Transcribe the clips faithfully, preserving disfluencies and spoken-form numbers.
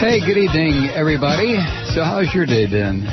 Hey, good evening, everybody. So how's your day been?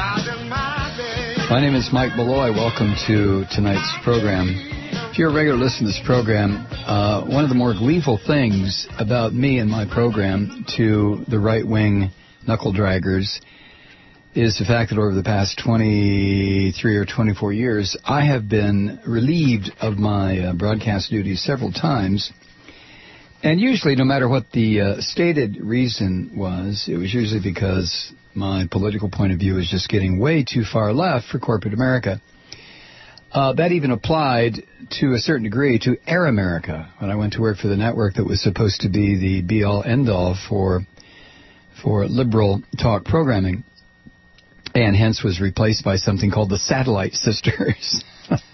My name is Mike Malloy. Welcome to tonight's program. If you're a regular listener to this program, uh, one of the more gleeful things about me and my program to the right-wing knuckle-draggers is the fact that over the past twenty-three or twenty-four years, I have been relieved of my uh, broadcast duties several times. And usually, no matter what the uh, stated reason was, it was usually because my political point of view is just getting way too far left for corporate America. Uh, that even applied to a certain degree to Air America when I went to work for the network that was supposed to be the be-all, end-all for for liberal talk programming, and hence was replaced by something called the Satellite Sisters.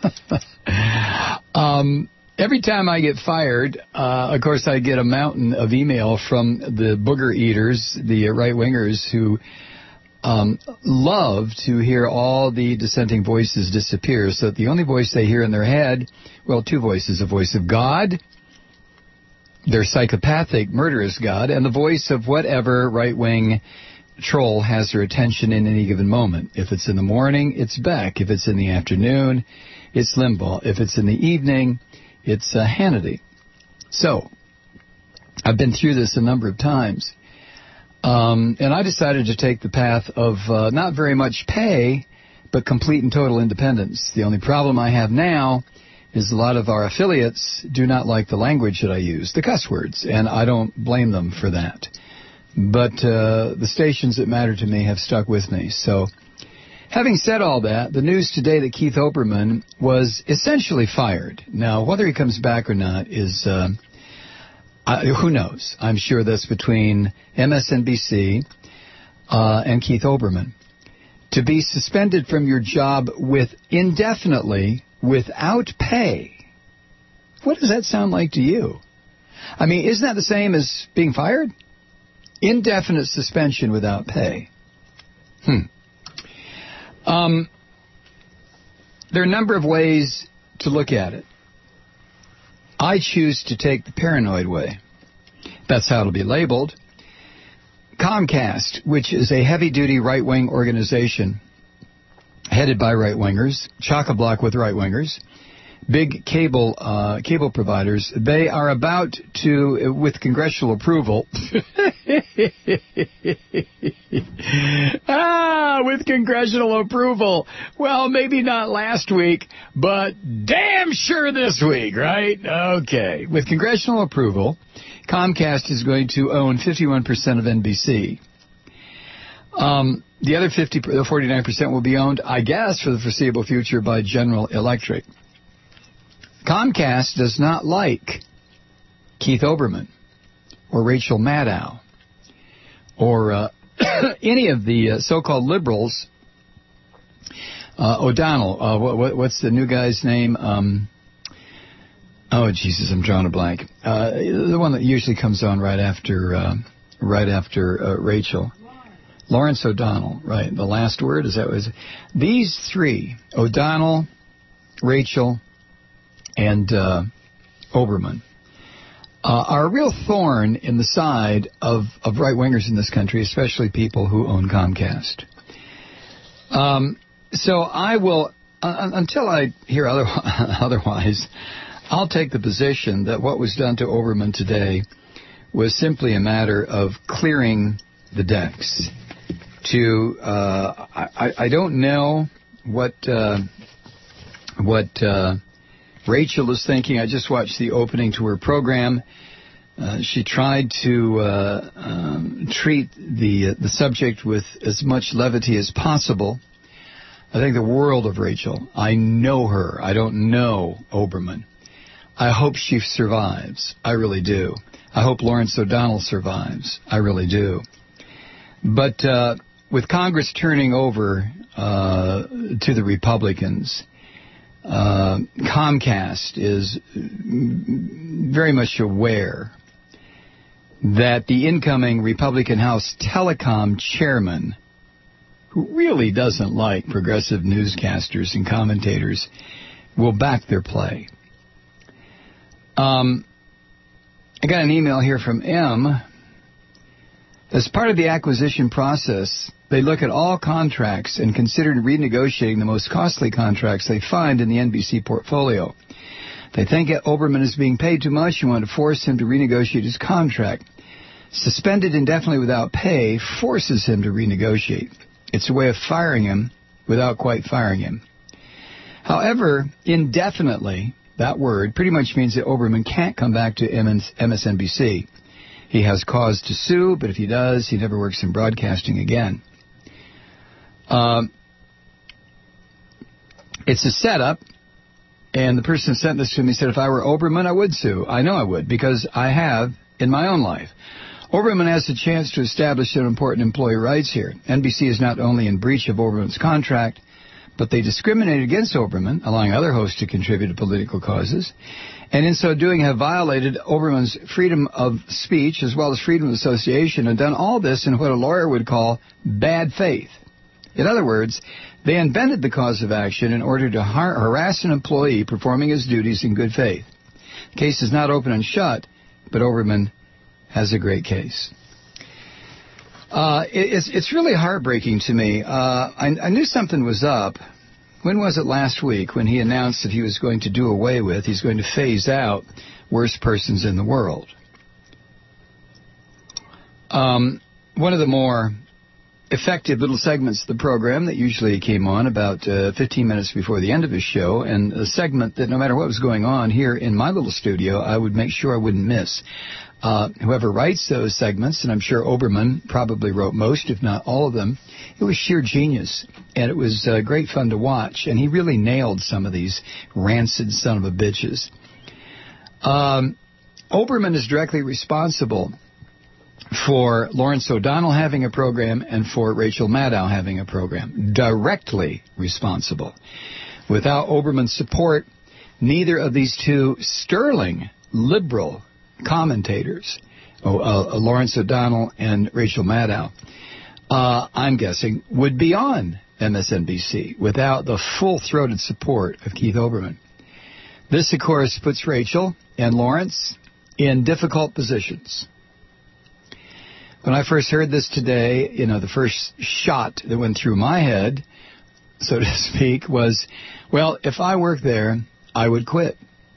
um... Every time I get fired, uh, of course, I get a mountain of email from the booger eaters, the right-wingers, who um, love to hear all the dissenting voices disappear, so that the only voice they hear in their head, well, two voices, a voice of God, their psychopathic, murderous God, and the voice of whatever right-wing troll has their attention in any given moment. If it's in the morning, it's Beck. If it's in the afternoon, it's Limbaugh. If it's in the evening, it's uh, Hannity. So, I've been through this a number of times. Um, and I decided to take the path of uh, not very much pay, but complete and total independence. The only problem I have now is a lot of our affiliates do not like the language that I use, the cuss words, and I don't blame them for that. But uh, the stations that matter to me have stuck with me. So, having said all that, the news today that Keith Olbermann was essentially fired. Now, whether he comes back or not is, uh, uh, who knows? I'm sure that's between M S N B C uh, and Keith Olbermann. To be suspended from your job with indefinitely without pay, what does that sound like to you? I mean, isn't that the same as being fired? Indefinite suspension without pay. Hmm. Um, there are a number of ways to look at it. I choose to take the paranoid way. That's how it'll be labeled. Comcast, which is a heavy-duty right-wing organization headed by right-wingers, chock-a-block with right-wingers, big cable uh, cable providers, they are about to, with congressional approval, ah, with congressional approval, well, maybe not last week, but damn sure this week, right? Okay. With congressional approval, Comcast is going to own fifty-one percent of N B C. Um, the other fifty, forty-nine percent will be owned, I guess, for the foreseeable future by General Electric. Comcast does not like Keith Olbermann or Rachel Maddow or uh, any of the uh, so-called liberals. Uh, O'Donnell, uh, what, what's the new guy's name? Um, oh, Jesus, I'm drawing a blank. Uh, the one that usually comes on right after uh, right after uh, Rachel. Lawrence O'Donnell, right. The last word, is that what it is? These three, O'Donnell, Rachel, and uh, Olbermann, uh, are a real thorn in the side of, of right-wingers in this country, especially people who own Comcast. Um, so I will, uh, until I hear other, otherwise, I'll take the position that what was done to Olbermann today was simply a matter of clearing the decks. To uh, I, I don't know what uh, what. Uh, Rachel is thinking. I just watched the opening to her program. Uh, she tried to uh, um, treat the uh, the subject with as much levity as possible. I think the world of Rachel. I know her. I don't know Olbermann. I hope she survives. I really do. I hope Lawrence O'Donnell survives. I really do. But uh, with Congress turning over uh, to the Republicans, Uh, Comcast is very much aware that the incoming Republican House Telecom chairman, who really doesn't like progressive newscasters and commentators, will back their play. Um, I got an email here from M As part of the acquisition process, they look at all contracts and consider renegotiating the most costly contracts they find in the N B C portfolio. They think Oberman is being paid too much and want to force him to renegotiate his contract. Suspended indefinitely without pay forces him to renegotiate. It's a way of firing him without quite firing him. However, indefinitely, that word pretty much means that Oberman can't come back to M S N B C. He has cause to sue, but if he does, he never works in broadcasting again. Um, it's a setup, and the person who sent this to me said, if I were Oberman, I would sue. I know I would, because I have in my own life. Oberman has a chance to establish some important employee rights here. N B C is not only in breach of Oberman's contract, but they discriminate against Oberman, allowing other hosts to contribute to political causes, and in so doing have violated Oberman's freedom of speech as well as freedom of association, and done all this in what a lawyer would call bad faith. In other words, they invented the cause of action in order to har- harass an employee performing his duties in good faith. The case is not open and shut, but Oberman has a great case. Uh, it, it's, it's really heartbreaking to me. Uh, I, I knew something was up. When was it last week when he announced that he was going to do away with, he's going to phase out worst persons in the world? Um, one of the more effective little segments of the program that usually came on about uh, fifteen minutes before the end of his show, and a segment that no matter what was going on here in my little studio, I would make sure I wouldn't miss. Uh, whoever writes those segments, and I'm sure Oberman probably wrote most, if not all of them, it was sheer genius, and it was uh, great fun to watch, and he really nailed some of these rancid son of a bitches. Um, Oberman is directly responsible for Lawrence O'Donnell having a program and for Rachel Maddow having a program. Directly responsible. Without Oberman's support, neither of these two sterling liberal commentators, oh, uh, Lawrence O'Donnell and Rachel Maddow, uh, I'm guessing, would be on M S N B C without the full-throated support of Keith Oberman. This, of course, puts Rachel and Lawrence in difficult positions. When I first heard this today, you know, the first shot that went through my head, so to speak, was, well, if I worked there, I would quit.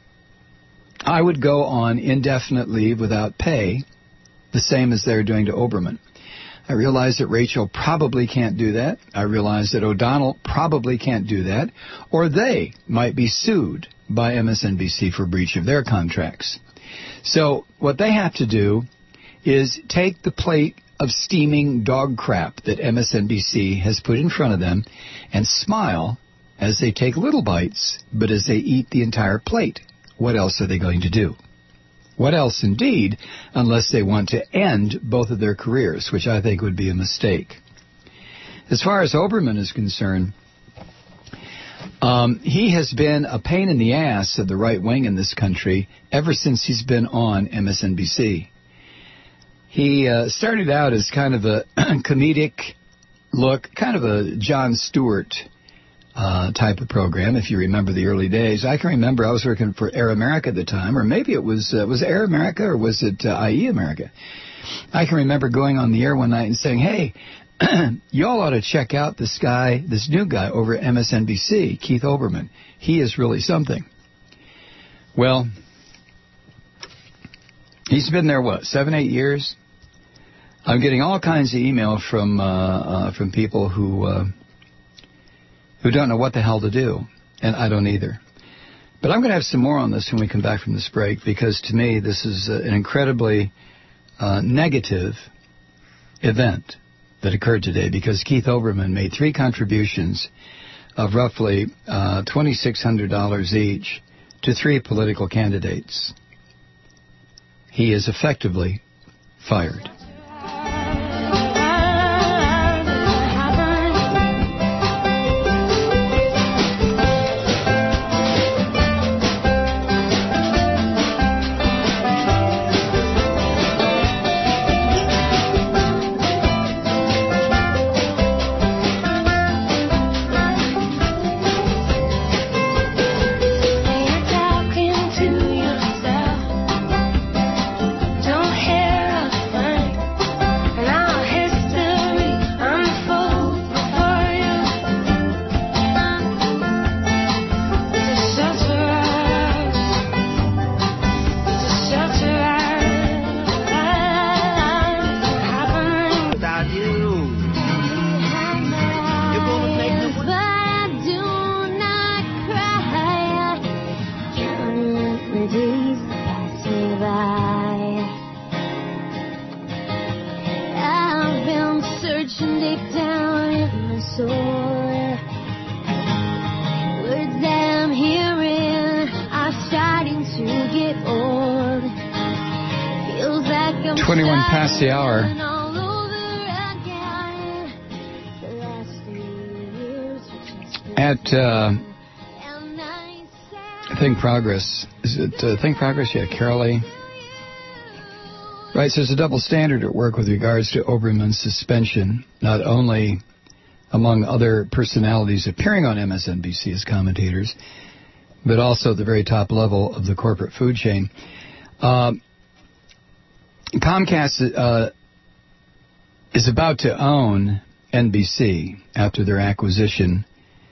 I would go on indefinite leave without pay, the same as they're doing to Oberman. I realize that Rachel probably can't do that. I realize that O'Donnell probably can't do that, or they might be sued by M S N B C for breach of their contracts. So what they have to do is take the plate of steaming dog crap that M S N B C has put in front of them and smile as they take little bites, but as they eat the entire plate. What else are they going to do? What else, indeed, unless they want to end both of their careers, which I think would be a mistake. As far as Oberman is concerned, um, he has been a pain in the ass of the right wing in this country ever since he's been on M S N B C. He uh, started out as kind of a comedic look, kind of a Jon Stewart uh, type of program, if you remember the early days. I can remember I was working for Air America at the time, or maybe it was, uh, was it Air America or was it uh, I E America? I can remember going on the air one night and saying, hey, y'all ought to check out this guy, this new guy over at M S N B C, Keith Oberman. He is really something. Well, he's been there, what, seven, eight years? I'm getting all kinds of email from uh, uh, from people who uh, who don't know what the hell to do, and I don't either. But I'm going to have some more on this when we come back from this break, because to me this is uh, an incredibly uh, negative event that occurred today, because Keith Oberman made three contributions of roughly uh, twenty-six hundred dollars each to three political candidates. He is effectively fired. Talking to yourself, don't hear a thing. me by. I've been searching deep down in my soul. Words that I'm hearing are starting to get old. Feels like I'm twenty-one past the hour. all over again. The last few years were just At uh, and I said, Think Progress, is it uh, Think Progress? Yeah, Carolee. Right, so there's a double standard at work with regards to Oberman's suspension, not only among other personalities appearing on M S N B C as commentators, but also at the very top level of the corporate food chain. Uh, Comcast uh, is about to own N B C after their acquisition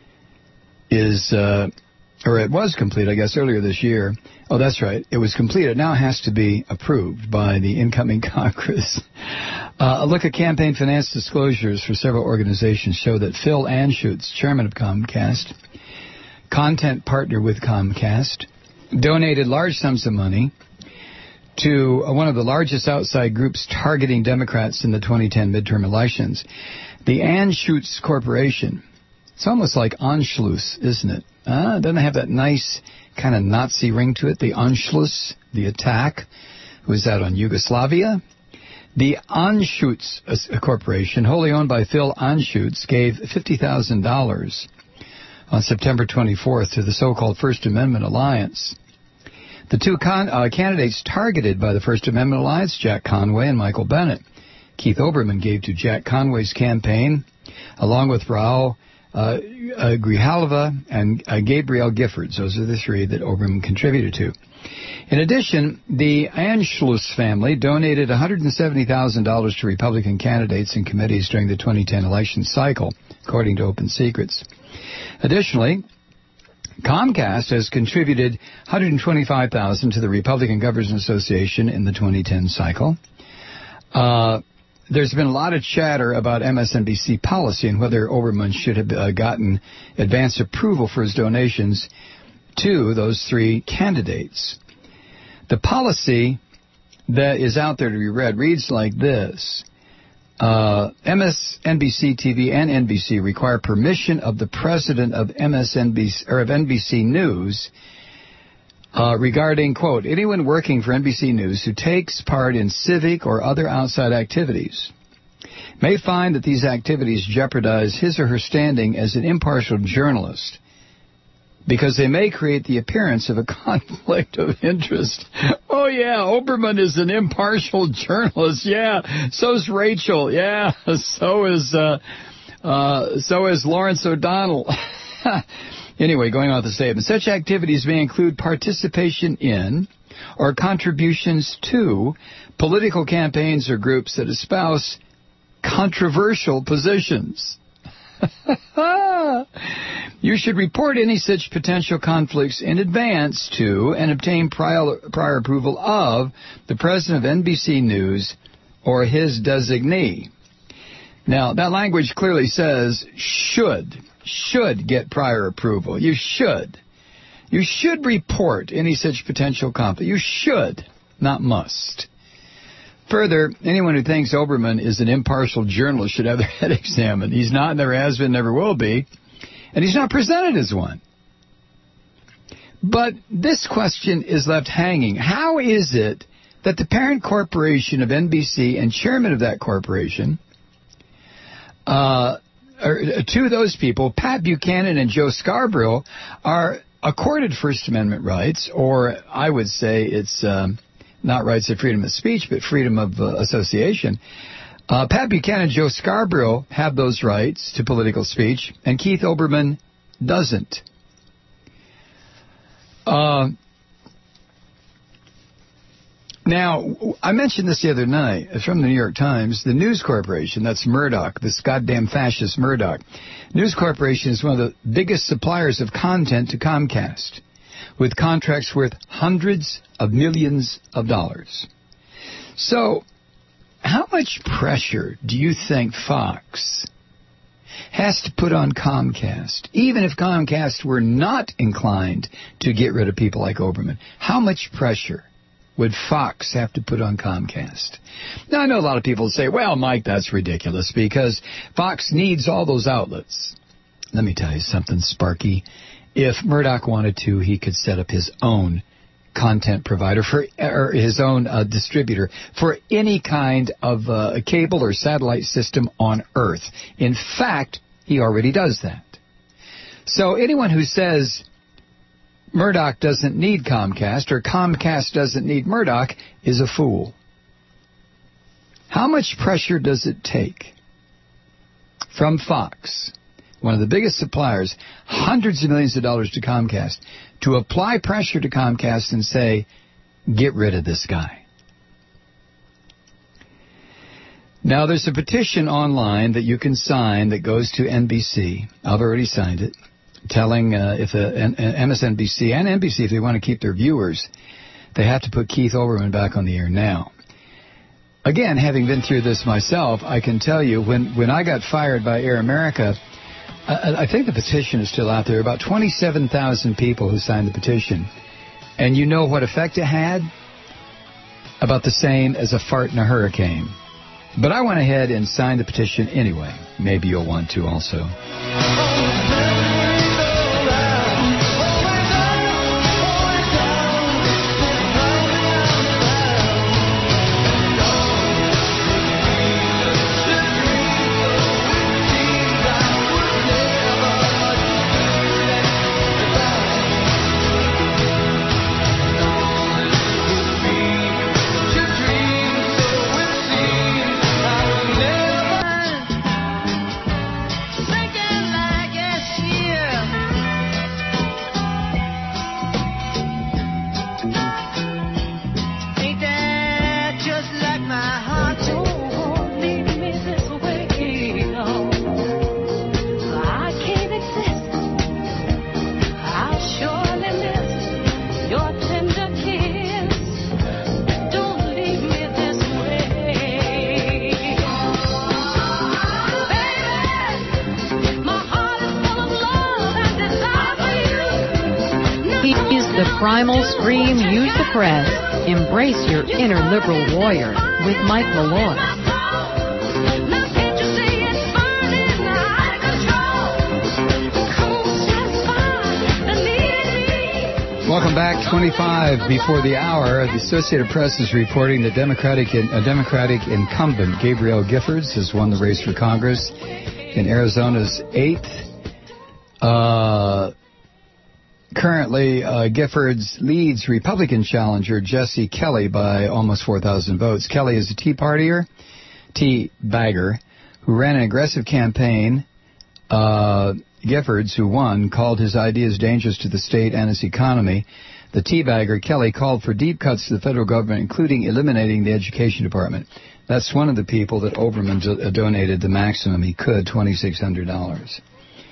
is, uh, or it was complete, I guess, earlier this year. Oh, that's right. It was completed. Now it has to be approved by the incoming Congress. Uh, a look at campaign finance disclosures for several organizations show that Phil Anschutz, chairman of Comcast, content partner with Comcast, donated large sums of money to uh, one of the largest outside groups targeting Democrats in the twenty ten midterm elections, the Anschutz Corporation. It's almost like Anschluss, isn't it? Uh, doesn't it have that nice kind of Nazi ring to it? The Anschluss, the attack, was that on Yugoslavia? The Anschutz Corporation, wholly owned by Phil Anschutz, gave fifty thousand dollars on September twenty-fourth to the so-called First Amendment Alliance. The two con- uh, candidates targeted by the First Amendment Alliance, Jack Conway and Michael Bennet. Keith Olbermann gave to Jack Conway's campaign, along with Raul uh, uh, Grijalva and uh, Gabrielle Giffords. Those are the three that Olbermann contributed to. In addition, the Anschluss family donated one hundred seventy thousand dollars to Republican candidates and committees during the twenty ten election cycle, according to Open Secrets. Additionally, Comcast has contributed one hundred twenty-five thousand dollars to the Republican Governors Association in the twenty ten cycle. Uh, there's been a lot of chatter about M S N B C policy and whether Olbermann should have uh, gotten advance approval for his donations to those three candidates. The policy that is out there to be read reads like this. Uh, M S N B C T V and N B C require permission of the president of M S N B C or of N B C News uh, regarding, quote, anyone working for N B C News who takes part in civic or other outside activities may find that these activities jeopardize his or her standing as an impartial journalist because they may create the appearance of a conflict of interest. Oh, yeah, Olbermann is an impartial journalist. Yeah, so's Rachel. Yeah, so is uh, uh, so is Lawrence O'Donnell. Anyway, going on with the statement. Such activities may include participation in or contributions to political campaigns or groups that espouse controversial positions. You should report any such potential conflicts in advance to and obtain prior, prior approval of the president of N B C News or his designee. Now, that language clearly says should, should get prior approval. You should. You should report any such potential conflict. You should, not must. Further, anyone who thinks Olbermann is an impartial journalist should have their head examined. He's not, never has been, never will be. And he's not presented as one. But this question is left hanging. How is it that the parent corporation of N B C and chairman of that corporation, uh, or, two of those people, Pat Buchanan and Joe Scarborough, are accorded First Amendment rights, or I would say it's um, not rights of freedom of speech, but freedom of uh, association. Uh, Pat Buchanan and Joe Scarborough have those rights to political speech, and Keith Olbermann doesn't. Uh, now, I mentioned this the other night. It's from the New York Times. The News Corporation, that's Murdoch, this goddamn fascist Murdoch. News Corporation is one of the biggest suppliers of content to Comcast, with contracts worth hundreds of millions of dollars. So, how much pressure do you think Fox has to put on Comcast, even if Comcast were not inclined to get rid of people like Olbermann? How much pressure would Fox have to put on Comcast? Now, I know a lot of people say, well, Mike, that's ridiculous because Fox needs all those outlets. Let me tell you something, Sparky. If Murdoch wanted to, he could set up his own content provider for or his own uh, distributor for any kind of uh, cable or satellite system on Earth. In fact, he already does that. So anyone who says Murdoch doesn't need Comcast or Comcast doesn't need Murdoch is a fool. How much pressure does it take from Fox, one of the biggest suppliers, hundreds of millions of dollars to Comcast, to apply pressure to Comcast and say, get rid of this guy? Now, there's a petition online that you can sign that goes to N B C. I've already signed it, telling uh, if a, an, an M S N B C and N B C, if they want to keep their viewers, they have to put Keith Olbermann back on the air now. Again, having been through this myself, I can tell you, when, when I got fired by Air America, I, I think the petition is still out there, about twenty-seven thousand people who signed the petition. And you know what effect it had? About the same as a fart in a hurricane. But I went ahead and signed the petition anyway. Maybe you'll want to also. Primal Scream, Use the Press. Embrace your inner liberal warrior with Mike Malloy. Welcome back. twenty-five before the hour. The Associated Press is reporting that Democratic in, a Democratic incumbent, Gabrielle Giffords, has won the race for Congress in Arizona's eighth. Uh... Currently, uh, Giffords leads Republican challenger Jesse Kelly by almost four thousand votes. Kelly is a Tea Partier, tea bagger, who ran an aggressive campaign. Uh, Giffords, who won, called his ideas dangerous to the state and its economy. The tea bagger, Kelly, called for deep cuts to the federal government, including eliminating the education department. That's one of the people that Olbermann do- donated the maximum he could, twenty-six hundred dollars.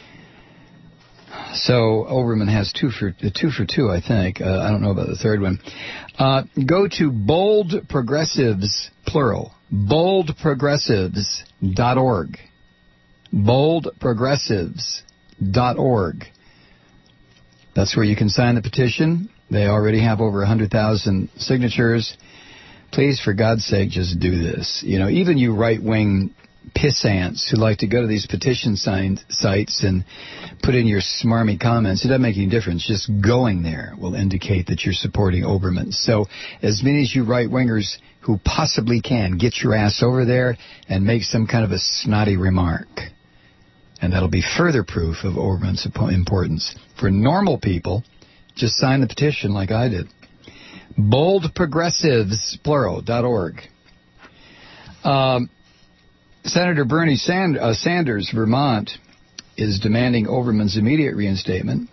So Olbermann has two for uh, two for two, I think. Uh, I don't know about the third one. Uh, go to Bold Progressives, plural, bold progressives dot org. bold progressives dot org. That's where you can sign the petition. They already have over one hundred thousand signatures. Please, for God's sake, just do this. You know, even you right-wing pissants who like to go to these petition signed sites and put in your smarmy comments, it doesn't make any difference. Just going there will indicate that you're supporting Olbermann. So as many as you right-wingers who possibly can, get your ass over there and make some kind of a snotty remark. And that'll be further proof of Olbermann's importance. For normal people, just sign the petition like I did. bold progressives, plural, dot org. Um, Senator Bernie Sand- uh, Sanders, Vermont, is demanding Olbermann's immediate reinstatement,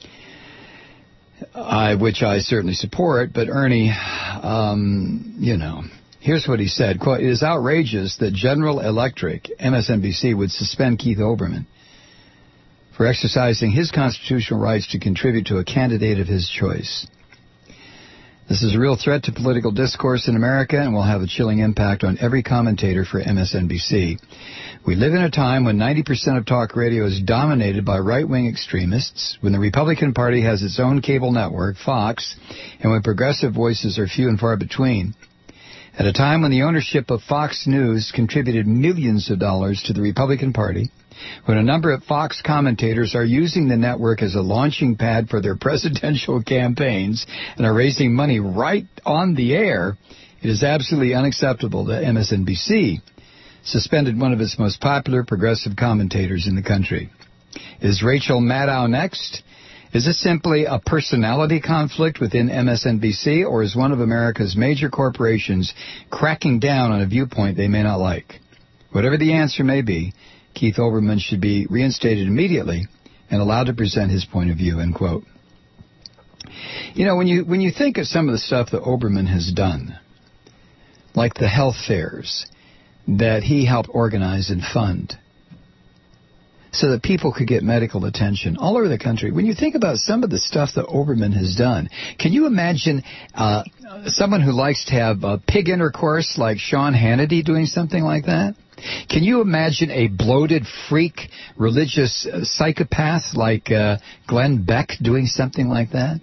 I, which I certainly support. But Ernie, um, you know, here's what he said. Quote, it is outrageous that General Electric, M S N B C, would suspend Keith Olbermann for exercising his constitutional rights to contribute to a candidate of his choice. This is a real threat to political discourse in America and will have a chilling impact on every commentator for M S N B C. We live in a time when ninety percent of talk radio is dominated by right-wing extremists, when the Republican Party has its own cable network, Fox, and when progressive voices are few and far between. At a time when the ownership of Fox News contributed millions of dollars to the Republican Party, when a number of Fox commentators are using the network as a launching pad for their presidential campaigns and are raising money right on the air, it is absolutely unacceptable that M S N B C suspended one of its most popular progressive commentators in the country. Is Rachel Maddow next? Is this simply a personality conflict within M S N B C, or is one of America's major corporations cracking down on a viewpoint they may not like? Whatever the answer may be, Keith Olbermann should be reinstated immediately and allowed to present his point of view, end quote. You know, when you when you think of some of the stuff that Olbermann has done, like the health fairs that he helped organize and fund so that people could get medical attention all over the country, when you think about some of the stuff that Olbermann has done, can you imagine uh, someone who likes to have uh, pig intercourse like Sean Hannity doing something like that? Can you imagine a bloated freak religious uh, psychopath like uh, Glenn Beck doing something like that?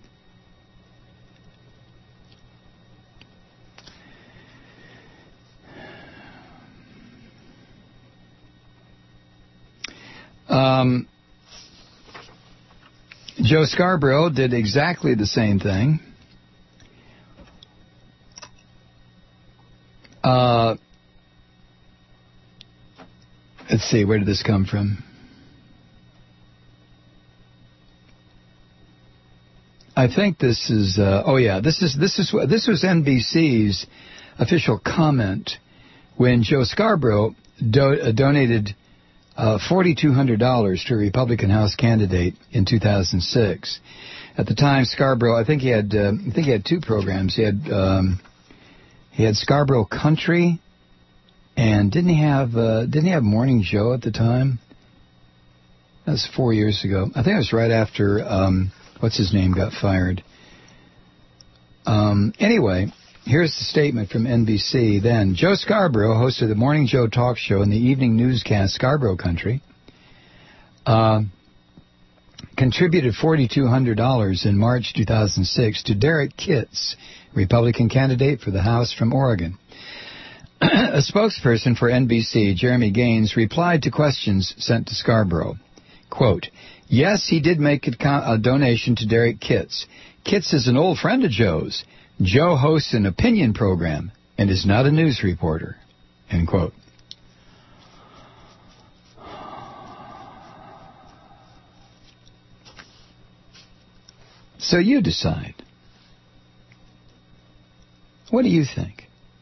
Um, Joe Scarborough did exactly the same thing. Uh, let's see, where did this come from? I think this is. Uh, oh yeah, this is this is this was N B C's official comment when Joe Scarborough do, uh, donated Uh, four thousand two hundred dollars to a Republican House candidate in two thousand six. At the time, Scarborough, I think he had, uh, I think he had two programs. He had, um, he had Scarborough Country, and didn't he have, uh, didn't he have Morning Joe at the time? That was four years ago. I think it was right after, um, what's his name got fired. Um, anyway. Here's the statement from N B C then. Joe Scarborough hosted the Morning Joe talk show in the evening newscast Scarborough Country. Uh, contributed four thousand two hundred dollars in March two thousand six to Derek Kitts, Republican candidate for the House from Oregon. A spokesperson for N B C, Jeremy Gaines, replied to questions sent to Scarborough. Quote, yes, he did make a, con- a donation to Derek Kitts. Kitts is an old friend of Joe's. Joe hosts an opinion program and is not a news reporter, end quote. So you decide. What do you think?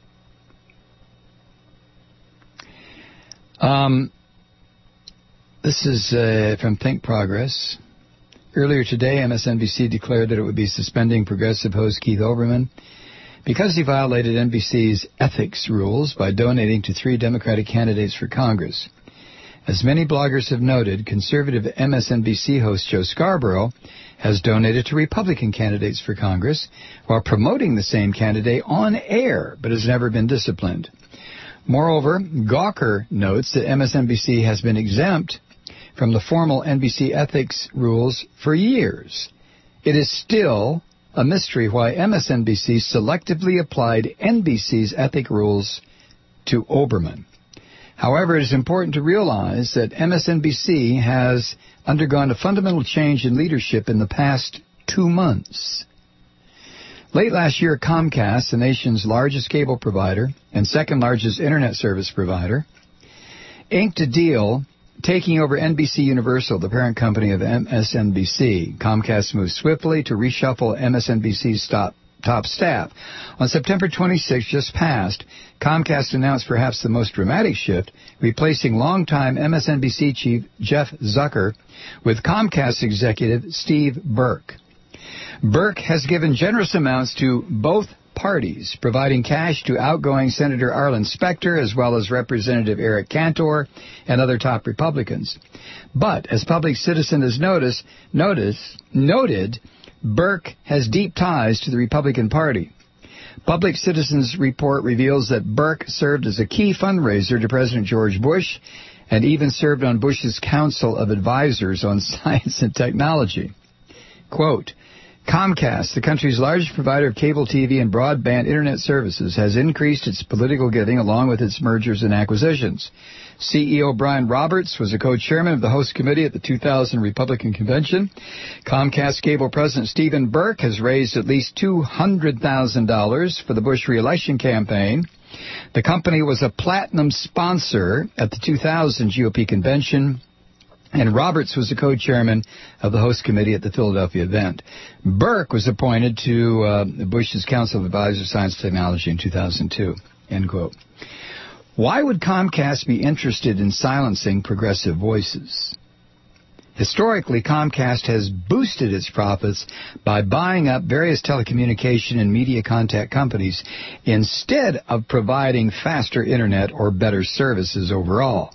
Um, this is uh, from Think Progress. Earlier today, M S N B C declared that it would be suspending progressive host Keith Olbermann because he violated N B C's ethics rules by donating to three Democratic candidates for Congress. As many bloggers have noted, conservative M S N B C host Joe Scarborough has donated to Republican candidates for Congress while promoting the same candidate on air, but has never been disciplined. Moreover, Gawker notes that M S N B C has been exempt from the formal N B C ethics rules for years. It is still a mystery why M S N B C selectively applied N B C's ethic rules to Olbermann. However, it is important to realize that M S N B C has undergone a fundamental change in leadership in the past two months. Late last year, Comcast, the nation's largest cable provider and second largest internet service provider, inked a deal taking over N B C Universal, the parent company of M S N B C. Comcast moved swiftly to reshuffle M S N B C's top, top staff. On September twenty-sixth, just passed, Comcast announced perhaps the most dramatic shift, replacing longtime M S N B C chief Jeff Zucker with Comcast executive Steve Burke. Burke has given generous amounts to both parties, providing cash to outgoing Senator Arlen Specter as well as Representative Eric Cantor and other top Republicans. But, as Public Citizen has noticed, notice, noted, Burke has deep ties to the Republican Party. Public Citizen's report reveals that Burke served as a key fundraiser to President George Bush and even served on Bush's Council of Advisors on Science and Technology. Quote, Comcast, the country's largest provider of cable T V and broadband Internet services, has increased its political giving along with its mergers and acquisitions. C E O Brian Roberts was a co-chairman of the host committee at the two thousand Republican Convention. Comcast Cable President Stephen Burke has raised at least two hundred thousand dollars for the Bush re-election campaign. The company was a platinum sponsor at the two thousand G O P convention, and Roberts was the co-chairman of the host committee at the Philadelphia event. Burke was appointed to uh, Bush's Council of Advisors, Science and Technology in two thousand two. End quote. Why would Comcast be interested in silencing progressive voices? Historically, Comcast has boosted its profits by buying up various telecommunication and media contact companies instead of providing faster Internet or better services overall.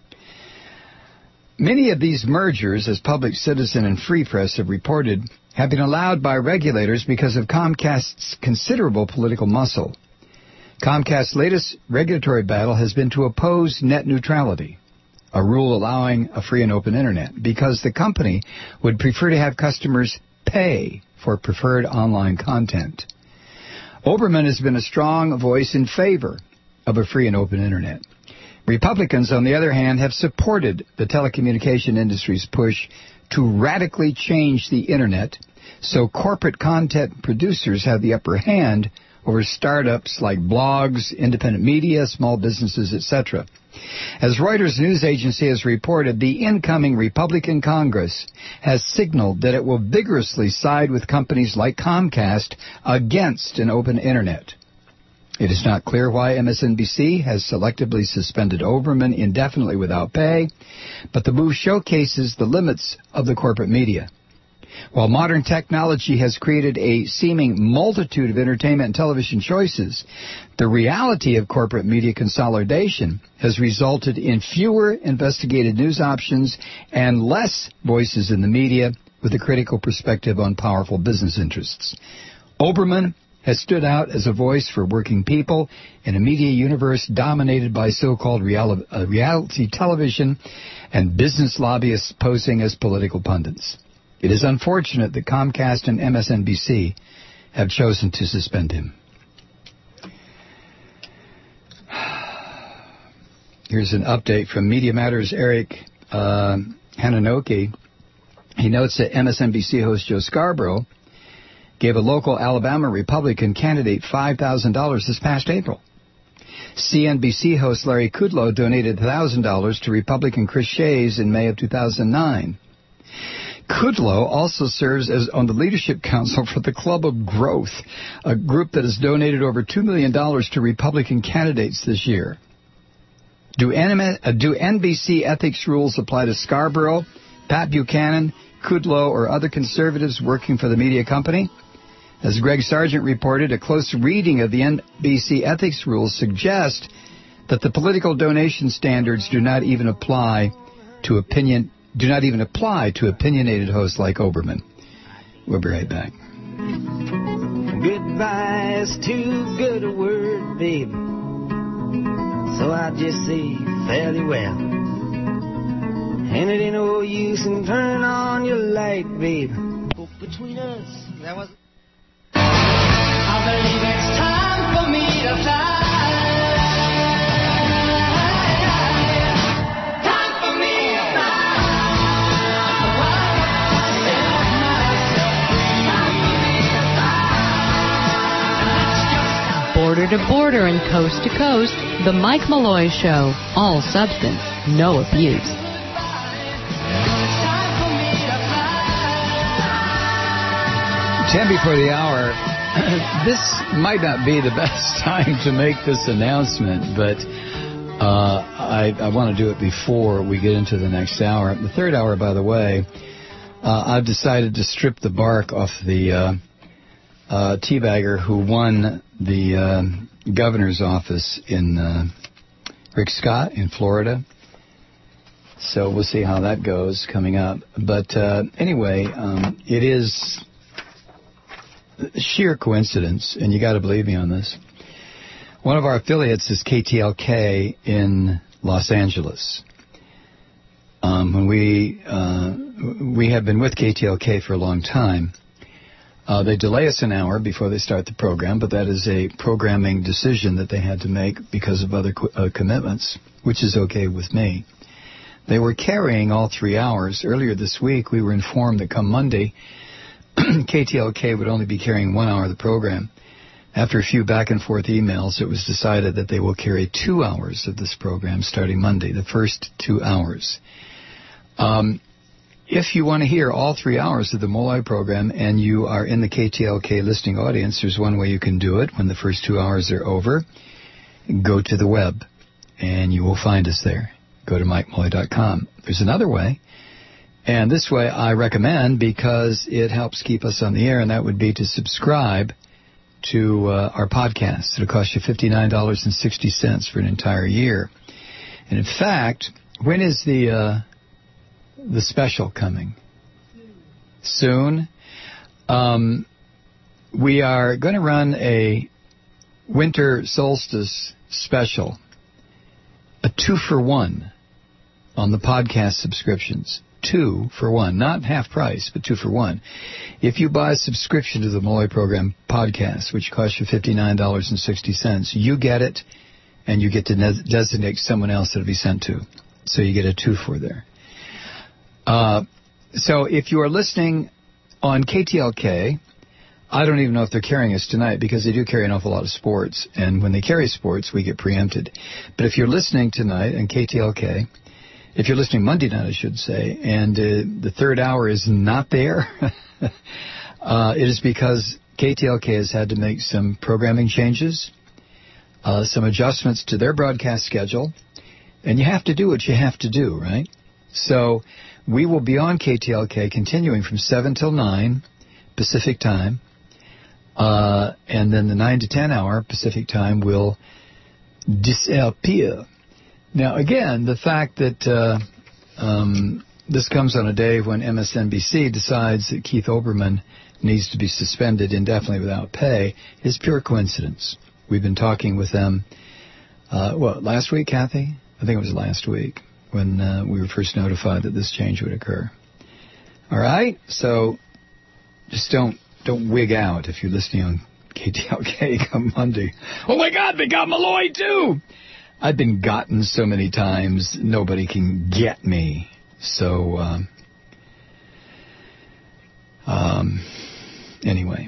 Many of these mergers, as Public Citizen and Free Press have reported, have been allowed by regulators because of Comcast's considerable political muscle. Comcast's latest regulatory battle has been to oppose net neutrality, a rule allowing a free and open Internet, because the company would prefer to have customers pay for preferred online content. Oberman has been a strong voice in favor of a free and open Internet. Republicans, on the other hand, have supported the telecommunication industry's push to radically change the Internet so corporate content producers have the upper hand over startups like blogs, independent media, small businesses, et cetera. As Reuters news agency has reported, the incoming Republican Congress has signaled that it will vigorously side with companies like Comcast against an open Internet. It is not clear why M S N B C has selectively suspended Oberman indefinitely without pay, but the move showcases the limits of the corporate media. While modern technology has created a seeming multitude of entertainment and television choices, the reality of corporate media consolidation has resulted in fewer investigative news options and less voices in the media with a critical perspective on powerful business interests. Oberman has stood out as a voice for working people in a media universe dominated by so-called reali- uh, reality television and business lobbyists posing as political pundits. It is unfortunate that Comcast and M S N B C have chosen to suspend him. Here's an update from Media Matters' Eric uh, Hananoki. He notes that M S N B C host Joe Scarborough gave a local Alabama Republican candidate five thousand dollars this past April. C N B C host Larry Kudlow donated one thousand dollars to Republican Chris Shays in May of two thousand nine. Kudlow also serves as on the leadership council for the Club of Growth, a group that has donated over two million dollars to Republican candidates this year. Do, do N B C ethics rules apply to Scarborough, Pat Buchanan, Kudlow, or other conservatives working for the media company? As Greg Sargent reported, a close reading of the N B C ethics rules suggests that the political donation standards do not even apply to opinion do not even apply to opinionated hosts like Oberman. We'll be right back. Goodbye is too good a word, babe. So I just say fairly well. And it ain't no use in turning on your light, babe. Between us, that was. I believe it's time for me to fly. Border to border and coast to coast, The Mike Malloy Show. All substance, no abuse. Ten before the hour. This might not be the best time to make this announcement, but uh, I, I want to do it before we get into the next hour. The third hour, by the way, uh, I've decided to strip the bark off the uh, uh, teabagger who won the uh, governor's office in uh, Rick Scott in Florida. So we'll see how that goes coming up. But uh, anyway, um, it is sheer coincidence, and you got to believe me on this. One of our affiliates is K T L K in Los Angeles. Um, when we uh, we have been with K T L K for a long time. Uh, they delay us an hour before they start the program, but that is a programming decision that they had to make because of other co- uh, commitments, which is okay with me. They were carrying all three hours. Earlier this week, we were informed that come Monday, K T L K would only be carrying one hour of the program. After a few back-and-forth emails, it was decided that they will carry two hours of this program starting Monday, the first two hours. Um, if you want to hear all three hours of the Molloy program and you are in the K T L K listening audience, there's one way you can do it. When the first two hours are over, go to the web, and you will find us there. Go to mike molloy dot com. There's another way, and this way I recommend because it helps keep us on the air, and that would be to subscribe to uh, our podcast. It'll cost you fifty-nine dollars and sixty cents for an entire year. And in fact, when is the uh, the special coming? Soon. Um, we are going to run a winter solstice special, a two for one on the podcast subscriptions. Two for one, not half price, but two for one. If you buy a subscription to the Molloy Program podcast, which costs you fifty-nine dollars and sixty cents, you get it, and you get to ne- designate someone else that it'll be sent to. So you get a two for there. Uh, so if you are listening on K T L K, I don't even know if they're carrying us tonight because they do carry an awful lot of sports. And when they carry sports, we get preempted. But if you're listening tonight on K T L K, if you're listening Monday night, I should say, and uh, the third hour is not there, uh, it is because K T L K has had to make some programming changes, uh, some adjustments to their broadcast schedule, and you have to do what you have to do, right? So we will be on K T L K continuing from seven till nine Pacific time, uh, and then the nine to ten hour Pacific time will disappear. Now, again, the fact that uh, um, this comes on a day when M S N B C decides that Keith Olbermann needs to be suspended indefinitely without pay is pure coincidence. We've been talking with them, uh, what, last week, Kathy? I think it was last week when uh, we were first notified that this change would occur. All right? So just don't don't wig out if you're listening on K T L K come Monday. Oh, my God, they got Molloy, too! I've been gotten so many times, nobody can get me. So, um, um, anyway.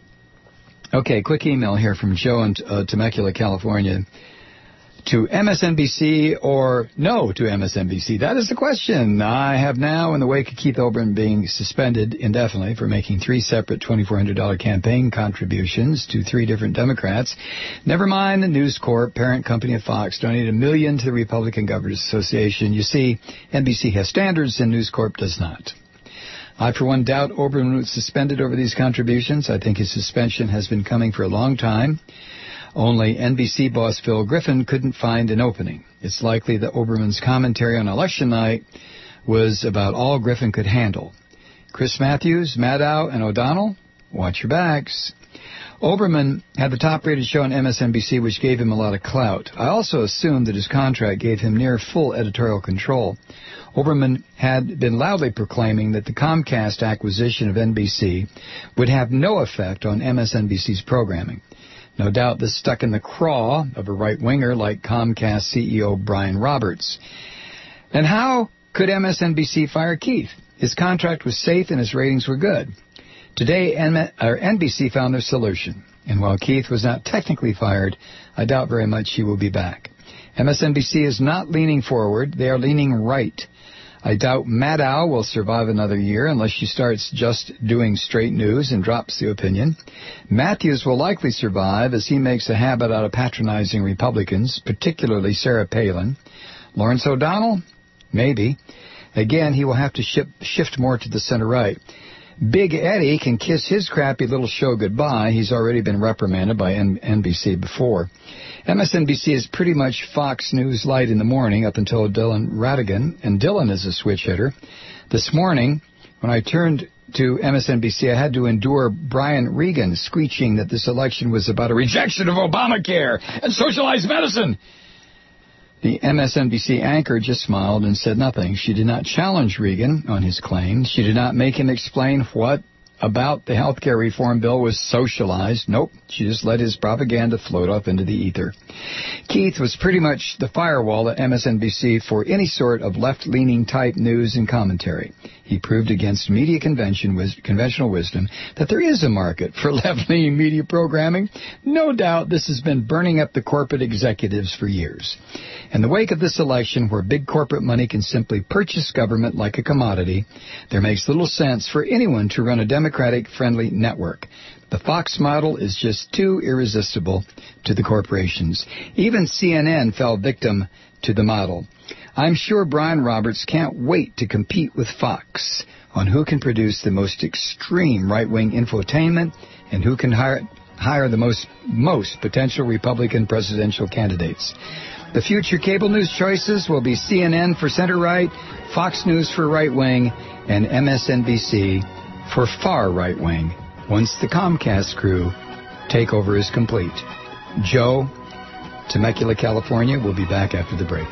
Okay, quick email here from Joe in uh, Temecula, California. To M S N B C or no to M S N B C? That is the question. I have now, in the wake of Keith Olbermann being suspended indefinitely for making three separate twenty-four hundred dollars campaign contributions to three different Democrats, never mind the News Corp, parent company of Fox, donated a million to the Republican Governors Association. You see, N B C has standards and News Corp does not. I, for one, doubt Olbermann was suspended over these contributions. I think his suspension has been coming for a long time. Only N B C boss Phil Griffin couldn't find an opening. It's likely that Olbermann's commentary on election night was about all Griffin could handle. Chris Matthews, Maddow, and O'Donnell, watch your backs. Olbermann had the top-rated show on M S N B C, which gave him a lot of clout. I also assumed that his contract gave him near full editorial control. Olbermann had been loudly proclaiming that the Comcast acquisition of N B C would have no effect on M S N B C's programming. No doubt this stuck in the craw of a right-winger like Comcast C E O Brian Roberts. And how could M S N B C fire Keith? His contract was safe and his ratings were good. Today, N B C found their solution. And while Keith was not technically fired, I doubt very much he will be back. M S N B C is not leaning forward. They are leaning right. I doubt Maddow will survive another year unless she starts just doing straight news and drops the opinion. Matthews will likely survive as he makes a habit out of patronizing Republicans, particularly Sarah Palin. Lawrence O'Donnell? Maybe. Again, he will have to ship, shift more to the center-right. Big Eddie can kiss his crappy little show goodbye. He's already been reprimanded by N B C before. M S N B C is pretty much Fox News Light in the morning up until Dylan Ratigan, and Dylan is a switch hitter. This morning, when I turned to M S N B C, I had to endure Brian Regan screeching that this election was about a rejection of Obamacare and socialized medicine. The M S N B C anchor just smiled and said nothing. She did not challenge Regan on his claims. She did not make him explain what about the health care reform bill was socialized. Nope, she just let his propaganda float off into the ether. Keith was pretty much the firewall at M S N B C for any sort of left-leaning type news and commentary. He proved against media convention wis- conventional wisdom that there is a market for left-leaning media programming. No doubt this has been burning up the corporate executives for years. In the wake of this election, where big corporate money can simply purchase government like a commodity, there makes little sense for anyone to run a Democratic-friendly network. The Fox model is just too irresistible to the corporations. Even C N N fell victim to the model. I'm sure Brian Roberts can't wait to compete with Fox on who can produce the most extreme right-wing infotainment and who can hire, hire the most, most potential Republican presidential candidates. The future cable news choices will be C N N for center-right, Fox News for right-wing, and M S N B C for far right-wing once the Comcast crew takeover is complete. Joe, Temecula, California, will be back after the break.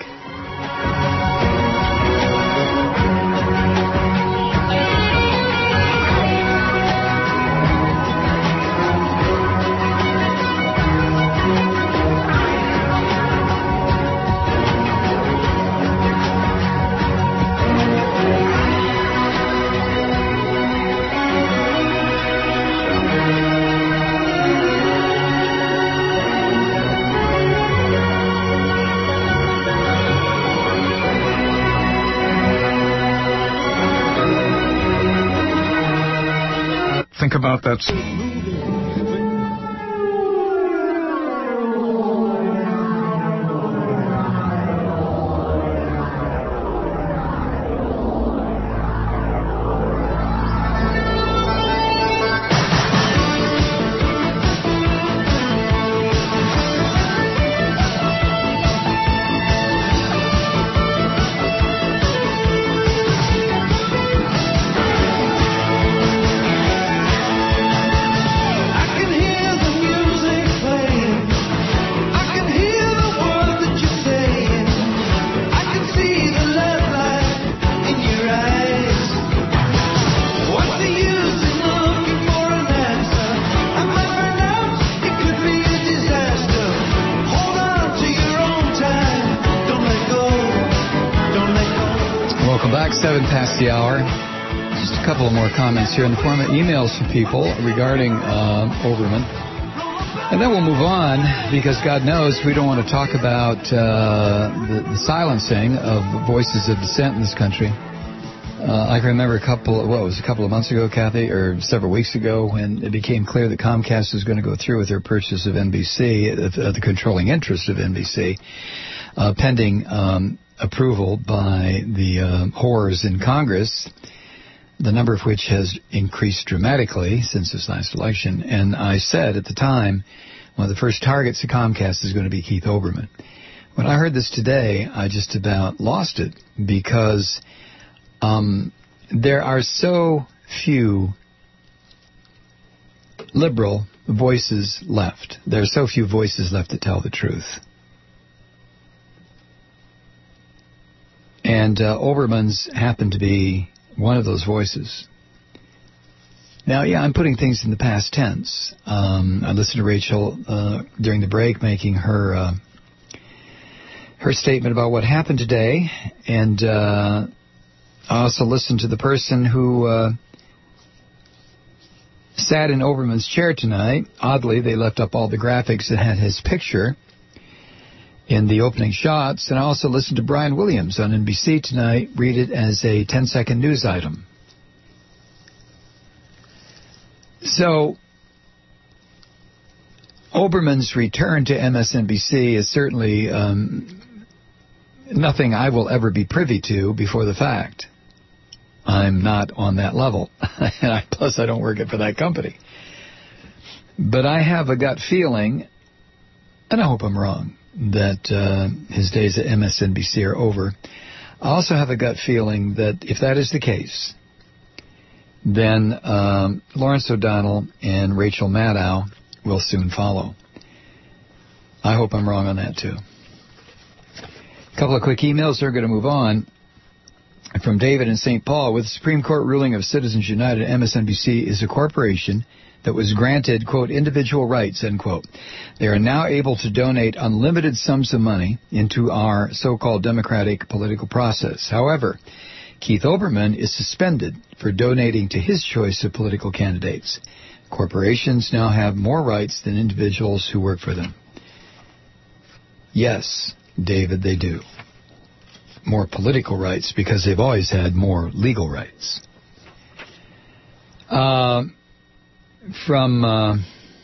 Think about that. The hour. Just a couple of more comments here in the form of emails from people regarding uh, Olbermann. And then we'll move on because God knows we don't want to talk about uh, the, the silencing of voices of dissent in this country. Uh, I can remember a couple, what was it, a couple of months ago, Kathy, or several weeks ago, when it became clear that Comcast was going to go through with their purchase of N B C, uh, the controlling interest of N B C, uh, pending um, approval by the uh, whores in Congress, the number of which has increased dramatically since this last election. And I said at the time, one of the first targets of Comcast is going to be Keith Olbermann. When I heard this today, I just about lost it because um, there are so few liberal voices left. There are so few voices left to tell the truth. And uh, Olbermann's happened to be one of those voices. Now, yeah, I'm putting things in the past tense. Um, I listened to Rachel uh, during the break making her uh, her statement about what happened today, and uh, I also listened to the person who uh, sat in Olbermann's chair tonight. Oddly, they left up all the graphics that had his picture in the opening shots, and I also listened to Brian Williams on N B C tonight read it as a ten-second news item. So, Olbermann's return to M S N B C is certainly um, nothing I will ever be privy to before the fact. I'm not on that level. and I, plus, I don't work for that company. But I have a gut feeling, and I hope I'm wrong, that uh, his days at M S N B C are over. I also have a gut feeling that if that is the case, then um, Lawrence O'Donnell and Rachel Maddow will soon follow. I hope I'm wrong on that, too. A couple of quick emails. We're going to move on. From David in Saint Paul, with the Supreme Court ruling of Citizens United, M S N B C is a corporation that was granted, quote, individual rights, end quote. They are now able to donate unlimited sums of money into our so-called democratic political process. However, Keith Olbermann is suspended for donating to his choice of political candidates. Corporations now have more rights than individuals who work for them. Yes, David, they do. More political rights because they've always had more legal rights. Uh, from uh,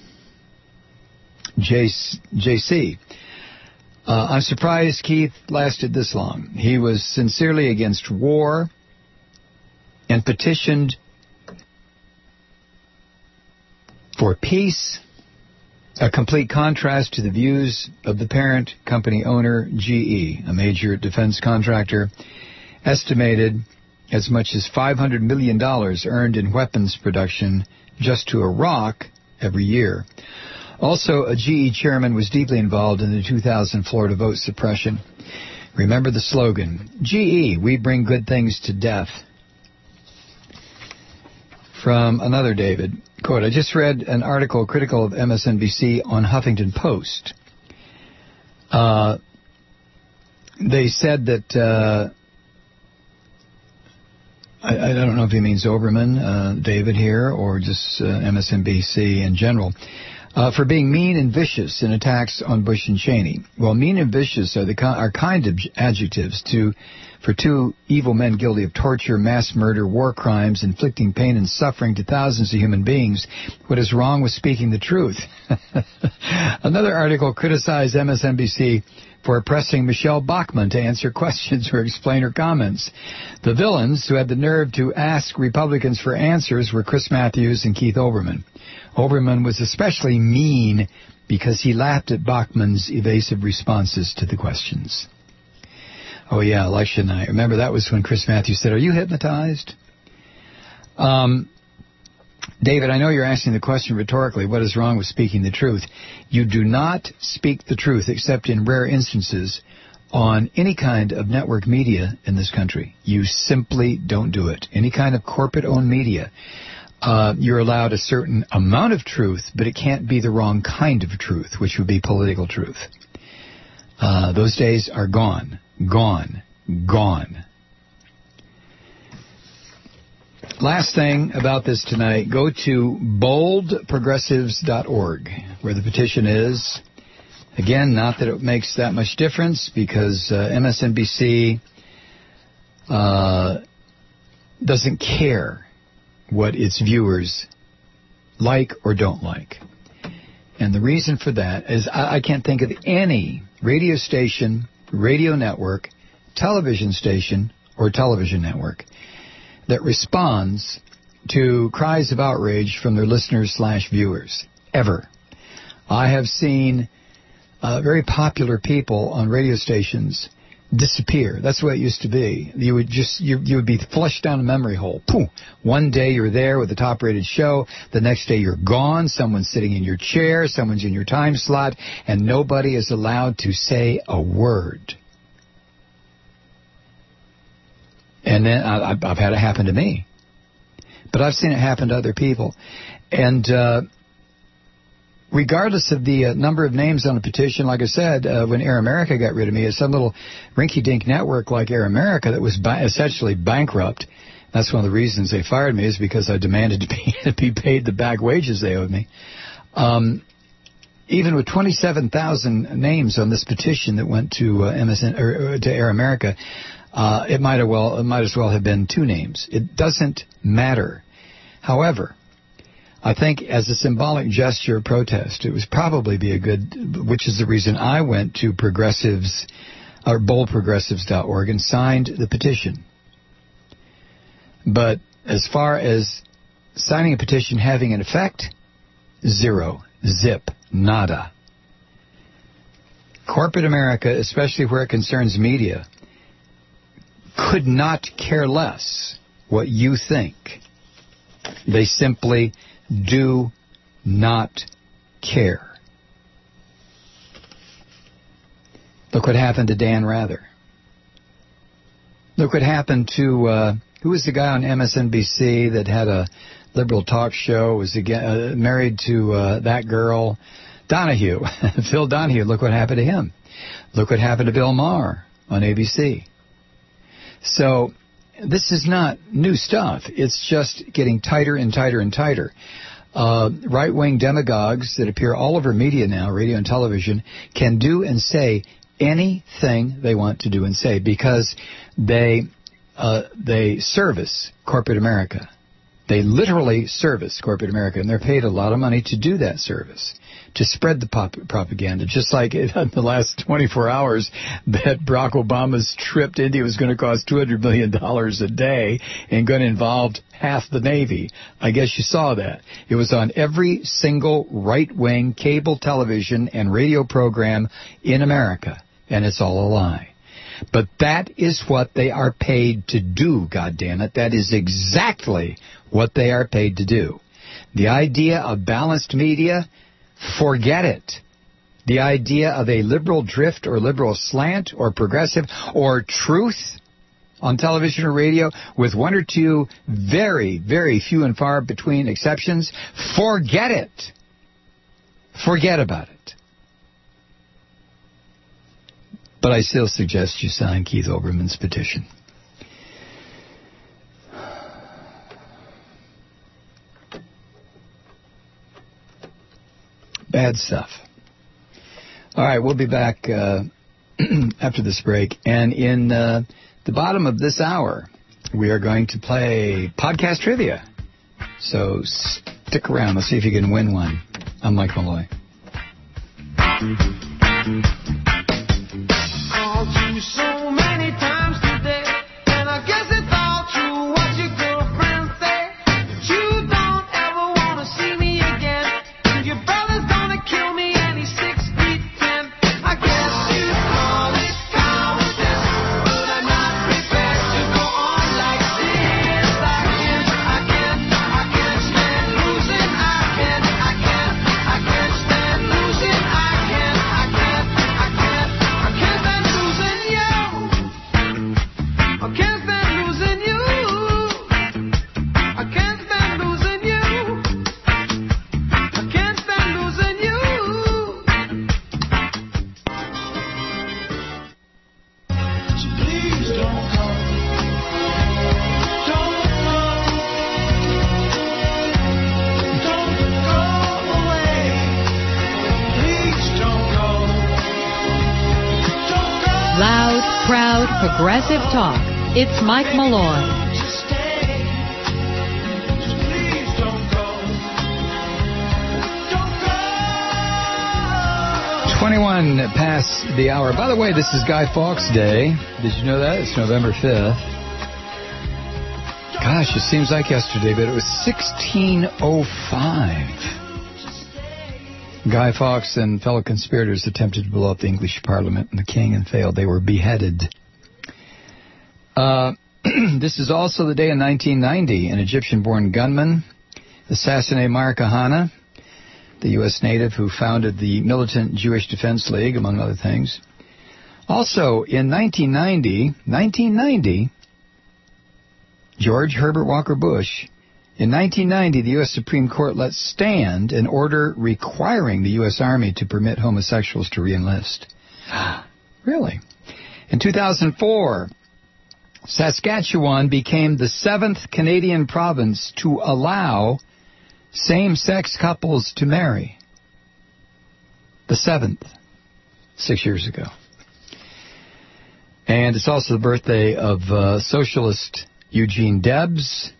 J C, uh, I'm surprised Keith lasted this long. He was sincerely against war and petitioned for peace, a complete contrast to the views of the parent company owner, G E, a major defense contractor, estimated as much as five hundred million dollars earned in weapons production just to Iraq every year. Also, a G E chairman was deeply involved in the two thousand Florida vote suppression. Remember the slogan, G E, we bring good things to death. From another David, quote, I just read an article critical of M S N B C on Huffington Post. Uh, they said that, uh, I, I don't know if he means Olbermann, uh, David here, or just uh, M S N B C in general, uh, for being mean and vicious in attacks on Bush and Cheney. Well, mean and vicious are the are kind of adjectives to for two evil men guilty of torture, mass murder, war crimes, inflicting pain and suffering to thousands of human beings. What is wrong with speaking the truth? Another article criticized M S N B C for pressing Michelle Bachmann to answer questions or explain her comments. The villains who had the nerve to ask Republicans for answers were Chris Matthews and Keith Olbermann. Olbermann was especially mean because he laughed at Bachmann's evasive responses to the questions. Oh, yeah, election night. Remember, that was when Chris Matthews said, are you hypnotized? Um, David, I know you're asking the question rhetorically, what is wrong with speaking the truth? You do not speak the truth except in rare instances on any kind of network media in this country. You simply don't do it. Any kind of corporate-owned media. Uh, you're allowed a certain amount of truth, but it can't be the wrong kind of truth, which would be political truth. Uh, those days are gone. Gone. Gone. Last thing about this tonight, go to bold progressives dot org, where the petition is. Again, not that it makes that much difference, because uh, M S N B C uh, doesn't care what its viewers like or don't like. And the reason for that is I, I can't think of any radio station, radio network, television station, or television network that responds to cries of outrage from their listeners slash viewers, ever. I have seen uh, very popular people on radio stations disappear. That's the way it used to be. You would just you, you would be flushed down a memory hole. Pooh. One day you're there with a top-rated show. The next day you're gone. Someone's sitting in your chair. Someone's in your time slot. And nobody is allowed to say a word. And then I, I've had it happen to me. But I've seen it happen to other people. And uh, regardless of the uh, number of names on a petition, like I said, uh, when Air America got rid of me, it's some little rinky-dink network like Air America that was ba- essentially bankrupt. That's one of the reasons they fired me, is because I demanded to be, to be paid the back wages they owed me. Um, even with twenty-seven thousand names on this petition that went to uh, M S N or, or to Air America, Uh, it might have well, it might as well have been two names. It doesn't matter. However, I think as a symbolic gesture of protest, it would probably be a good, which is the reason I went to progressives, or bold progressives dot org and signed the petition. But as far as signing a petition having an effect, zero, zip, nada. Corporate America, especially where it concerns media, could not care less what you think. They simply do not care. Look what happened to Dan Rather. Look what happened to, uh, who was the guy on M S N B C that had a liberal talk show, was again, uh, married to uh, that girl, Donahue, Phil Donahue. Look what happened to him. Look what happened to Bill Maher on A B C. So this is not new stuff. It's just getting tighter and tighter and tighter. Uh, right-wing demagogues that appear all over media now, radio and television, can do and say anything they want to do and say because they uh, they service corporate America. They literally service corporate America, and they're paid a lot of money to do that service, to spread the pop- propaganda, just like in the last twenty-four hours that Barack Obama's trip to India was going to cost two hundred million dollars a day and going to involve half the Navy. I guess you saw that. It was on every single right-wing cable television and radio program in America, and it's all a lie. But that is what they are paid to do, goddammit. That is exactly what they are paid to do. The idea of balanced media, forget it. The idea of a liberal drift or liberal slant or progressive or truth on television or radio with one or two very, very few and far between exceptions, forget it. Forget about it. But I still suggest you sign Keith Olbermann's petition. Bad stuff. All right, we'll be back uh, after this break. And in uh, the bottom of this hour, we are going to play podcast trivia. So stick around. Let's see if you can win one. I'm Mike Malloy. So many times today, and I guess it's all true what your girlfriend say, that you don't ever want to see me again, and your brother's gonna kill me and he's six feet ten. I guess you call it cowardice, but I'm not prepared to go on like this. I can't, I can't, I can't stand losing. I can't, I can't, I can't stand losing. I can't, I can't, I can't, I can't stand losing. I can't stand losing you. I can't stand losing you. I can't stand losing you. So please don't go. Don't go. Don't go away. Please don't go. Don't go. Loud, proud, progressive talk. It's Mike Malloy. twenty-one past the hour. By the way, this is Guy Fawkes Day. Did you know that? It's November fifth. Gosh, it seems like yesterday, but it was sixteen oh five. Guy Fawkes and fellow conspirators attempted to blow up the English Parliament and the King and failed. They were beheaded. Uh, this is also the day in nineteen ninety. An Egyptian-born gunman assassinated Meir Kahane, the U S native who founded the Militant Jewish Defense League, among other things. Also, in nineteen ninety, nineteen ninety, George Herbert Walker Bush, in nineteen ninety, the U S Supreme Court let stand an order requiring the U S Army to permit homosexuals to re-enlist. Really? In two thousand four, Saskatchewan became the seventh Canadian province to allow same-sex couples to marry. The seventh, six years ago. And it's also the birthday of uh, socialist Eugene Debs.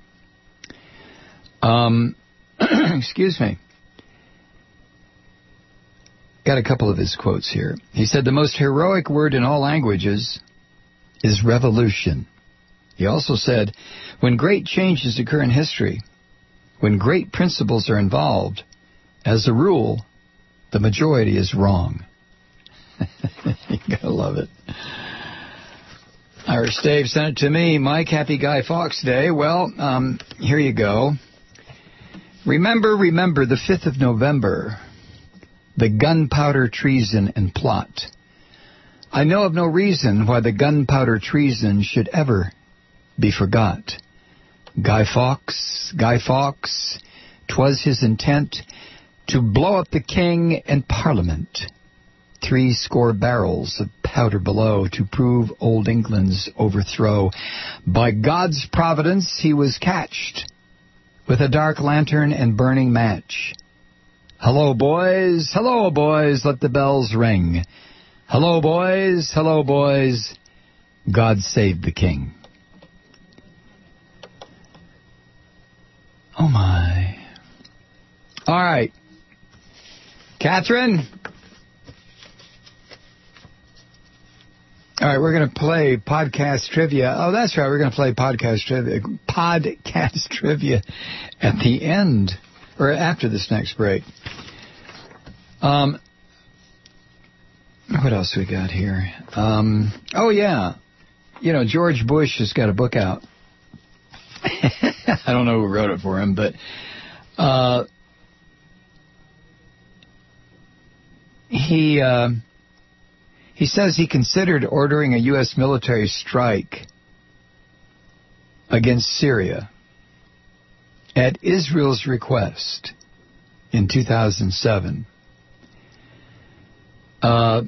Um, excuse me. Got a couple of his quotes here. He said, the most heroic word in all languages is revolution. He also said, when great changes occur in history, when great principles are involved, as a rule, the majority is wrong. You gotta love it. Irish Dave sent it to me. Mike, happy Guy Fawkes Day. Well, um, here you go. Remember, remember the fifth of November, the gunpowder treason and plot. I know of no reason why the gunpowder treason should ever be forgot. Guy Fawkes, Guy Fawkes, 'twas his intent to blow up the king and Parliament. Three score barrels of powder below to prove old England's overthrow. By God's providence he was catched with a dark lantern and burning match. Hello, boys, hello, boys, let the bells ring. Hello, boys, hello, boys, God save the king. Oh, my. All right. Catherine? All right, we're going to play podcast trivia. Oh, that's right, we're going to play podcast trivia, podcast trivia at the end, or after this next break. Um, what else we got here? Um, oh, yeah. You know, George Bush has got a book out. I don't know who wrote it for him, but uh, he... Uh, He says he considered ordering a U S military strike against Syria at Israel's request in two thousand seven. Uh,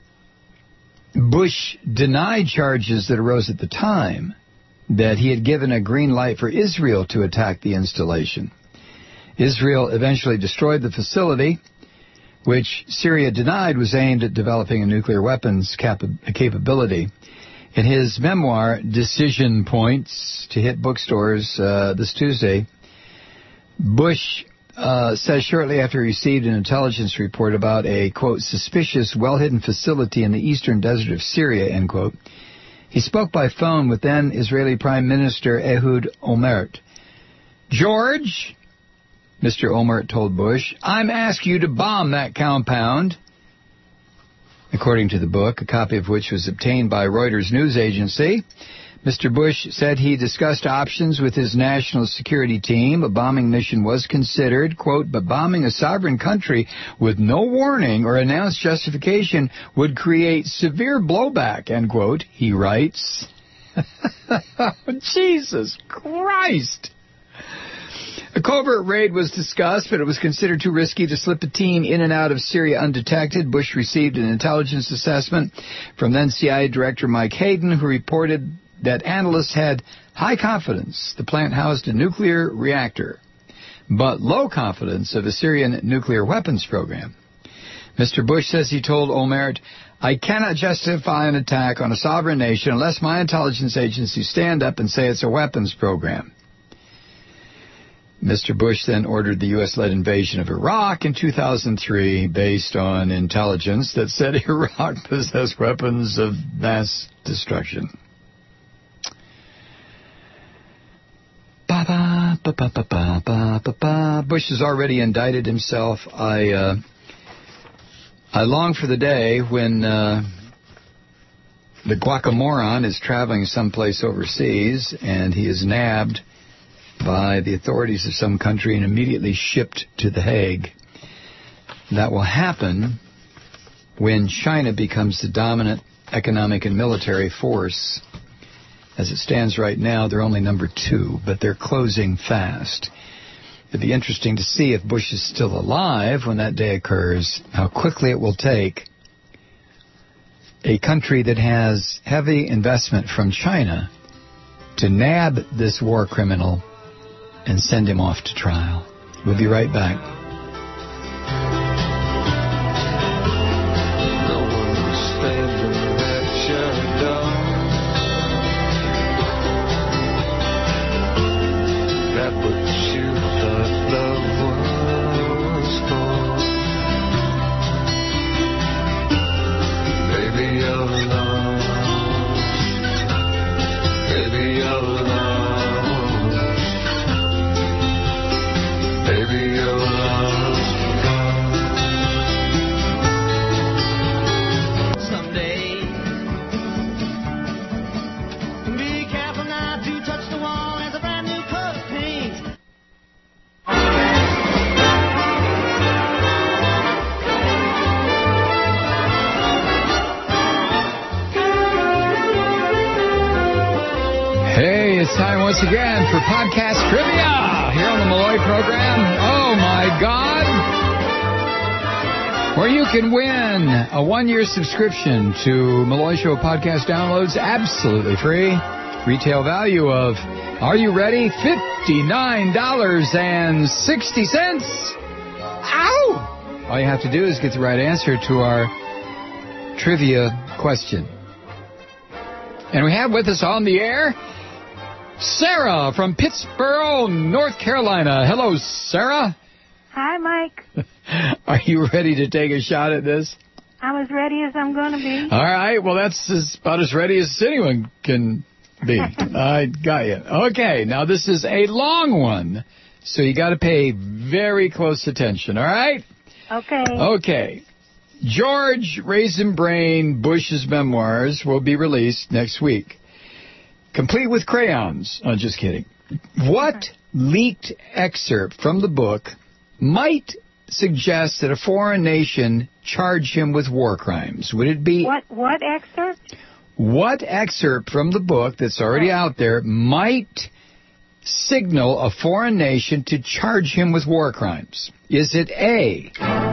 Bush denied charges that arose at the time that he had given a green light for Israel to attack the installation. Israel eventually destroyed the facility, which Syria denied was aimed at developing a nuclear weapons cap- capability. In his memoir, Decision Points, to hit bookstores uh, this Tuesday, Bush uh, says shortly after he received an intelligence report about a, quote, suspicious, well-hidden facility in the eastern desert of Syria, end quote, he spoke by phone with then Israeli Prime Minister Ehud Olmert. George, Mister Olmert told Bush, I'm asking you to bomb that compound. According to the book, a copy of which was obtained by Reuters news agency, Mister Bush said he discussed options with his national security team. A bombing mission was considered, quote, but bombing a sovereign country with no warning or announced justification would create severe blowback, end quote, he writes. Jesus Christ! A covert raid was discussed, but it was considered too risky to slip a team in and out of Syria undetected. Bush received an intelligence assessment from then C I A Director Mike Hayden, who reported that analysts had high confidence the plant housed a nuclear reactor, but low confidence of a Syrian nuclear weapons program. Mister Bush says he told Olmert, I cannot justify an attack on a sovereign nation unless my intelligence agencies stand up and say it's a weapons program. Mister Bush then ordered the U S-led invasion of Iraq in two thousand three based on intelligence that said Iraq possessed weapons of mass destruction. Ba ba ba ba ba ba ba ba ba. Bush has already indicted himself. I uh, I long for the day when uh, the guacamoron is traveling someplace overseas and he is nabbed by the authorities of some country and immediately shipped to The Hague. That will happen when China becomes the dominant economic and military force. As it stands right now, they're only number two, but they're closing fast. It'd be interesting to see if Bush is still alive when that day occurs, how quickly it will take a country that has heavy investment from China to nab this war criminal and send him off to trial. We'll be right back. No one was standing at your door. That what you thought love was for. Baby, you're lost. Baby, you're lost. Baby, you're lost. time once again for podcast trivia here on the Malloy program. Oh, my God. Where you can win a one-year subscription to Malloy Show podcast downloads absolutely free. Retail value of, are you ready? fifty-nine dollars and sixty cents. Ow! All you have to do is get the right answer to our trivia question. And we have with us on the air Sarah from Pittsboro, North Carolina. Hello, Sarah. Hi, Mike. Are you ready to take a shot at this? I'm as ready as I'm going to be. All right. Well, that's as, about as ready as anyone can be. I got you. Okay. Now, this is a long one, so you got to pay very close attention. All right? Okay. Okay. George Raisin Brain Bush's memoirs will be released next week, complete with crayons. Oh, just kidding. What leaked excerpt from the book might suggest that a foreign nation charge him with war crimes? Would it be... What, what excerpt? What excerpt from the book that's already out there might signal a foreign nation to charge him with war crimes? Is it A,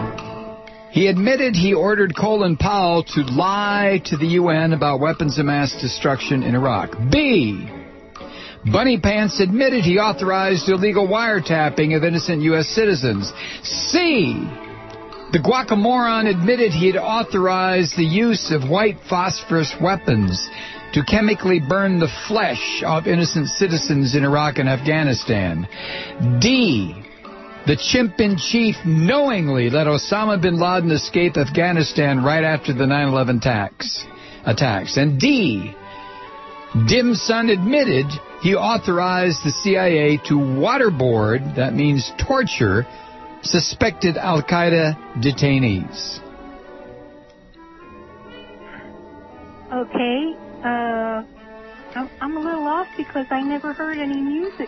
he admitted he ordered Colin Powell to lie to the U N about weapons of mass destruction in Iraq? B, Bunny Pants admitted he authorized illegal wiretapping of innocent U S citizens? C, the Guacamoron admitted he had authorized the use of white phosphorus weapons to chemically burn the flesh of innocent citizens in Iraq and Afghanistan? D, the chimp-in-chief knowingly let Osama bin Laden escape Afghanistan right after the nine eleven attacks. attacks. And D, Dim Sum admitted he authorized the C I A to waterboard, that means torture, suspected Al-Qaeda detainees. Okay. Uh, I'm, I'm a little off because I never heard any music.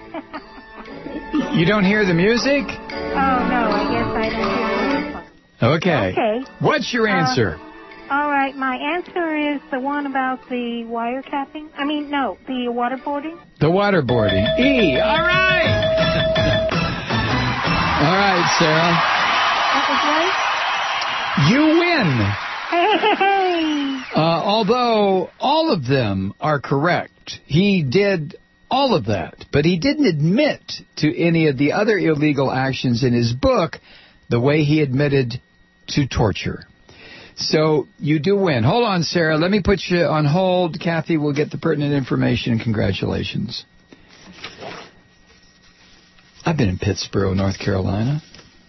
You don't hear the music? Oh, no, I guess I didn't hear the music. Okay. Okay. What's your answer? Uh, all right, my answer is the one about the wiretapping. I mean, no, the waterboarding. The waterboarding. E. All right. All right, Sarah. That was right? You win. Hey! Uh, although all of them are correct. He did all of that, but he didn't admit to any of the other illegal actions in his book the way he admitted to torture. So you do win. Hold on, Sarah. Let me put you on hold. Kathy will get the pertinent information, and congratulations. I've been in Pittsboro, North Carolina.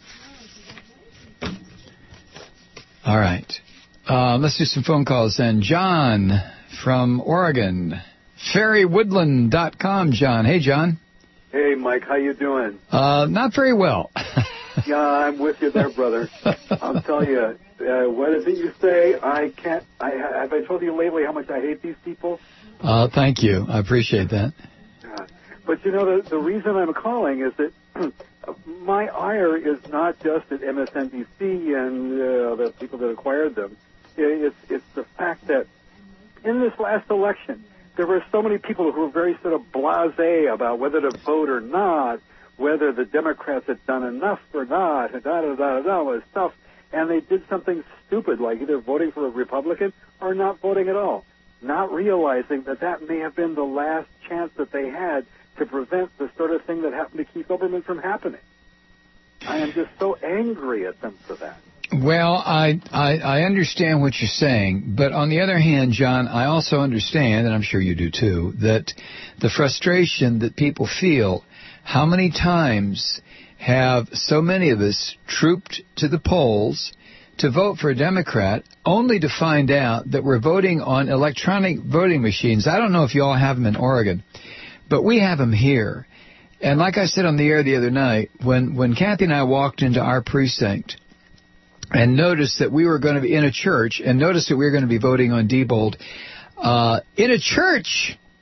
All right. Uh, let's do some phone calls then. John from Oregon. fairy woodland dot com, John. Hey, John. Hey, Mike. How you doing? Uh, not very well. Yeah, I'm with you there, brother. I'll tell you, uh, what is it you say? I can't. I have I told you lately how much I hate these people. Uh, thank you. I appreciate that. Uh, but you know, the the reason I'm calling is that my ire is not just at M S N B C and uh, the people that acquired them. It's it's the fact that in this last election, there were so many people who were very sort of blasé about whether to vote or not, whether the Democrats had done enough or not, and da da da da da was stuff, and they did something stupid like either voting for a Republican or not voting at all, not realizing that that may have been the last chance that they had to prevent the sort of thing that happened to Keith Olbermann from happening. I am just so angry at them for that. Well, I, I I understand what you're saying, but on the other hand, John, I also understand, and I'm sure you do too, that the frustration that people feel, how many times have so many of us trooped to the polls to vote for a Democrat only to find out that we're voting on electronic voting machines. I don't know if you all have them in Oregon, but we have them here. And like I said on the air the other night, when, when Kathy and I walked into our precinct and noticed that we were going to be in a church and noticed that we were going to be voting on Diebold, uh, in a church,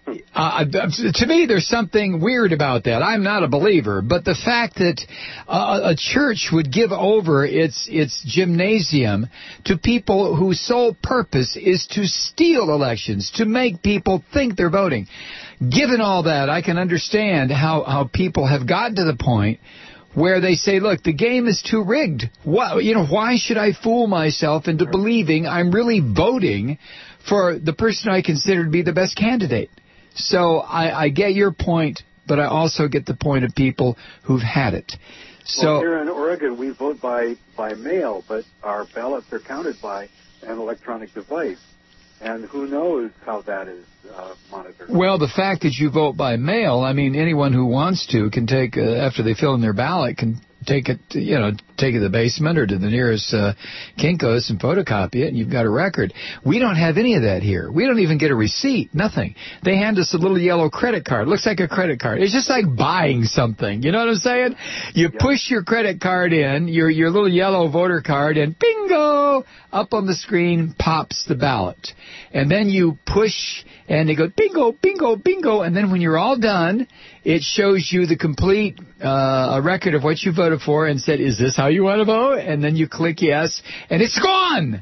Uh, to me, there's something weird about that. I'm not a believer, but the fact that uh, a church would give over its its gymnasium to people whose sole purpose is to steal elections, to make people think they're voting. Given all that, I can understand how, how people have gotten to the point where they say, look, the game is too rigged. Why, you know, why should I fool myself into believing I'm really voting for the person I consider to be the best candidate? So I, I get your point, but I also get the point of people who've had it. So well, here in Oregon, we vote by, by mail, but our ballots are counted by an electronic device. And who knows how that is uh, monitored. Well, the fact that you vote by mail, I mean, anyone who wants to can take, uh, after they fill in their ballot, can take it, to, you know, take it to the basement or to the nearest uh, Kinko's and photocopy it, and you've got a record. We don't have any of that here. We don't even get a receipt, nothing. They hand us a little yellow credit card. Looks like a credit card. It's just like buying something. You know what I'm saying? You yeah. push your credit card in, your your little yellow voter card, and bingo! Up on the screen pops the ballot. And then you push, and they go bingo, bingo, bingo, and then when you're all done, it shows you the complete uh, a record of what you voted for and said, is this how you want to vote? And then you click yes, and it's gone.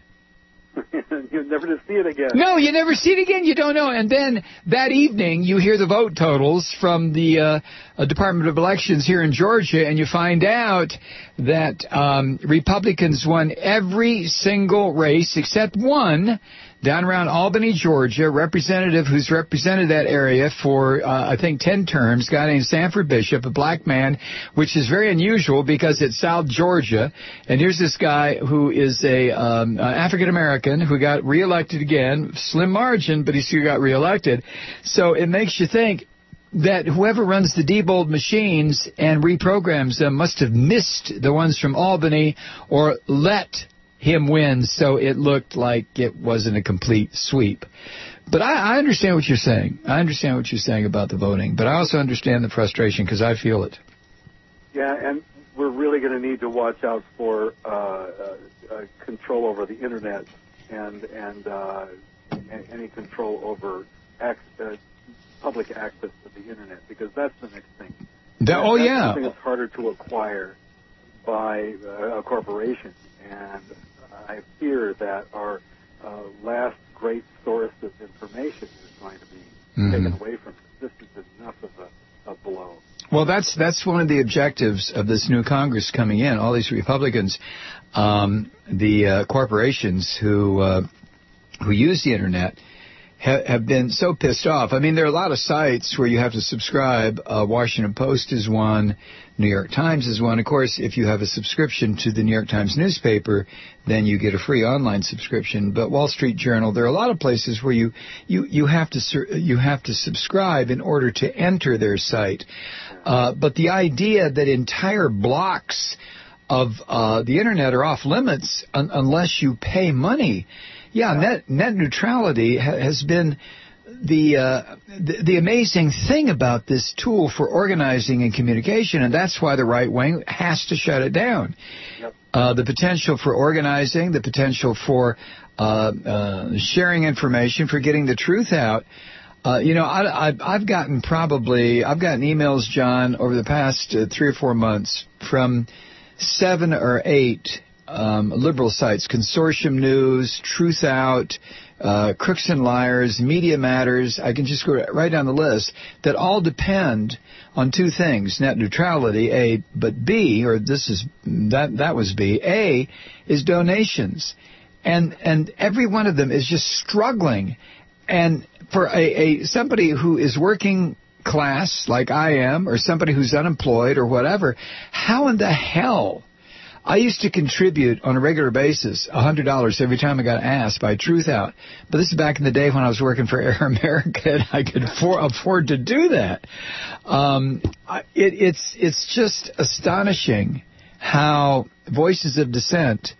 You'll never see it again. No, you never see it again. You don't know. And then that evening, you hear the vote totals from the uh, uh, Department of Elections here in Georgia, and you find out that um, Republicans won every single race except one down around Albany, Georgia, representative who's represented that area for, uh, I think, ten terms, a guy named Sanford Bishop, a black man, which is very unusual because it's South Georgia. And here's this guy who is a um, uh, African-American who got reelected again, slim margin, but he still got reelected. So it makes you think that whoever runs the Diebold machines and reprograms them must have missed the ones from Albany or let him win, so it looked like it wasn't a complete sweep. But I, I understand what you're saying. I understand what you're saying about the voting, but I also understand the frustration because I feel it. Yeah, and we're really going to need to watch out for uh, uh, uh, control over the Internet and and uh, any control over ac- uh, public access to the Internet, because that's the next thing. That, oh, that's yeah. something that's harder to acquire by uh, a corporation, and I fear that our uh, last great source of information is going to be mm-hmm. taken away from us. This is enough of a, a blow. Well, that's that's one of the objectives of this new Congress coming in. All these Republicans, um, the uh, corporations who uh, who use the Internet ha- have been so pissed off. I mean, there are a lot of sites where you have to subscribe. Uh, Washington Post is one. New York Times is one. Of course, if you have a subscription to the New York Times newspaper, then you get a free online subscription. But Wall Street Journal, there are a lot of places where you you you have to you have to subscribe in order to enter their site. Uh, but the idea that entire blocks of uh, the Internet are off limits un- unless you pay money, yeah, net net neutrality ha- has been The, uh, the the amazing thing about this tool for organizing and communication, and that's why the right wing has to shut it down. Yep. Uh, the potential for organizing, the potential for uh, uh, sharing information, for getting the truth out. Uh, you know, I, I've, I've gotten probably, I've gotten emails, John, over the past uh, three or four months from seven or eight um, liberal sites, Consortium News, Truth Out, Uh, Crooks and Liars, Media Matters, I can just go right down the list, that all depend on two things, net neutrality, A, but B, or this is, that that was B, A, is donations. And and every one of them is just struggling. And for a, a somebody who is working class, like I am, or somebody who's unemployed or whatever, how in the hell? I used to contribute on a regular basis one hundred dollars every time I got asked by Truth Out. But this is back in the day when I was working for Air America, and I could for, afford to do that. Um, it, it's it's just astonishing how voices of dissent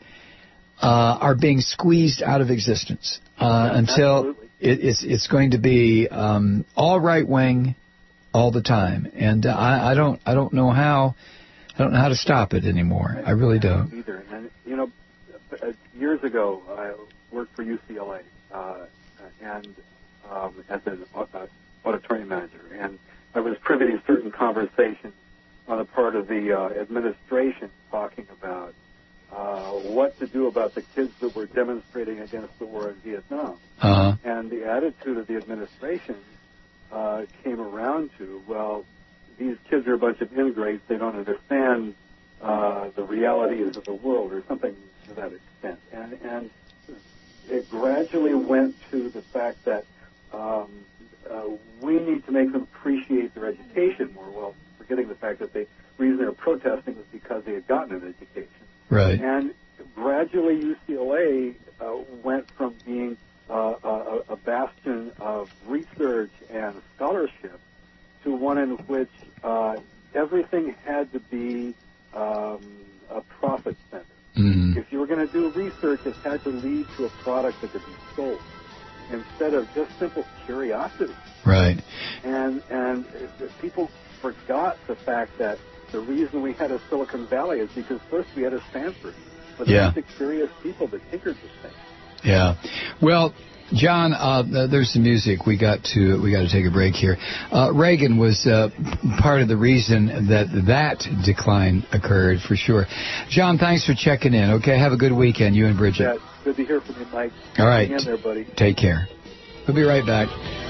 uh, are being squeezed out of existence uh, until it, it's, it's going to be um, all right-wing all the time. And uh, I, I don't I don't know how... I don't know how to stop it anymore. I really don't. Either. And, you know, years ago, I worked for U C L A, uh, and um, as an uh, auditorium manager, and I was privy to certain conversations on the part of the uh, administration talking about uh, what to do about the kids that were demonstrating against the war in Vietnam. Uh-huh. And the attitude of the administration uh, came around to, well, these kids are a bunch of ingrates. They don't understand uh, the realities of the world, or something to that extent. And, and it gradually went to the fact that um, uh, we need to make them appreciate their education more. Well, forgetting the fact that the reason they were protesting was because they had gotten an education. Right. And gradually U C L A uh, went from being uh, a, a bastion of research and scholarship to one in which uh, everything had to be um, a profit center. Mm. If you were going to do research, it had to lead to a product that could be sold instead of just simple curiosity. Right. And and uh, people forgot the fact that the reason we had a Silicon Valley is because first we had a Stanford, but Yeah. the curious people that tinkered with things. Yeah. Well, John, uh, there's some music. We got to we got to take a break here. Uh, Reagan was uh, part of the reason that that decline occurred, for sure. John, thanks for checking in. Okay, have a good weekend, you and Bridget. Yeah, good to hear from you, Mike. All right. Hang in there, buddy. Take care. We'll be right back.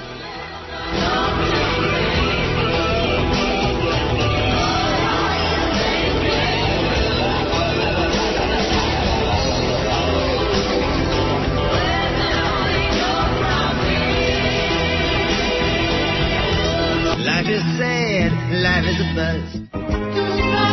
Life is sad, life is a buzz.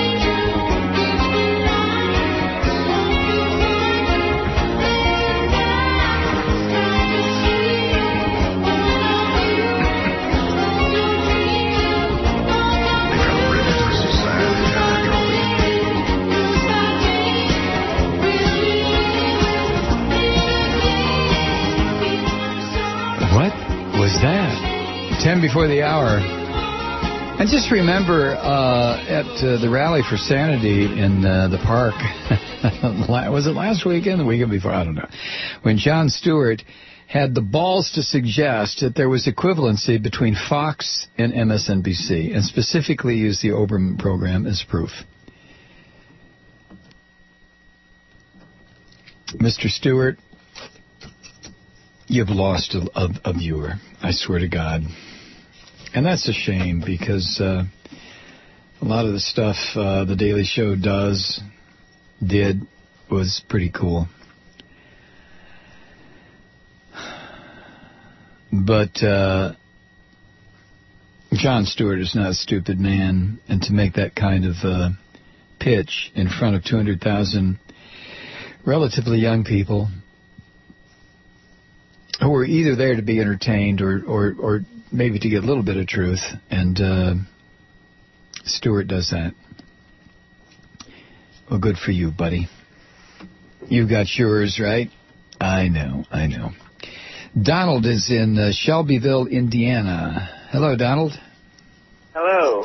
What was that? Ten before the hour. And just remember, uh, at uh, the Rally for Sanity in uh, the park, was it last weekend, the weekend before? I don't know. When Jon Stewart had the balls to suggest that there was equivalency between Fox and M S N B C, and specifically used the Oberman program as proof. Mister Stewart, you've lost a, a, a viewer, I swear to God. And that's a shame, because uh, a lot of the stuff uh, The Daily Show does, did, was pretty cool. But uh, Jon Stewart is not a stupid man, and to make that kind of uh, pitch in front of two hundred thousand relatively young people who were either there to be entertained or, or, or maybe to get a little bit of truth, and uh, Stewart does that. Well, good for you, buddy. You've got yours, right? I know, I know. Donald is in uh, Shelbyville, Indiana. Hello, Donald. Hello.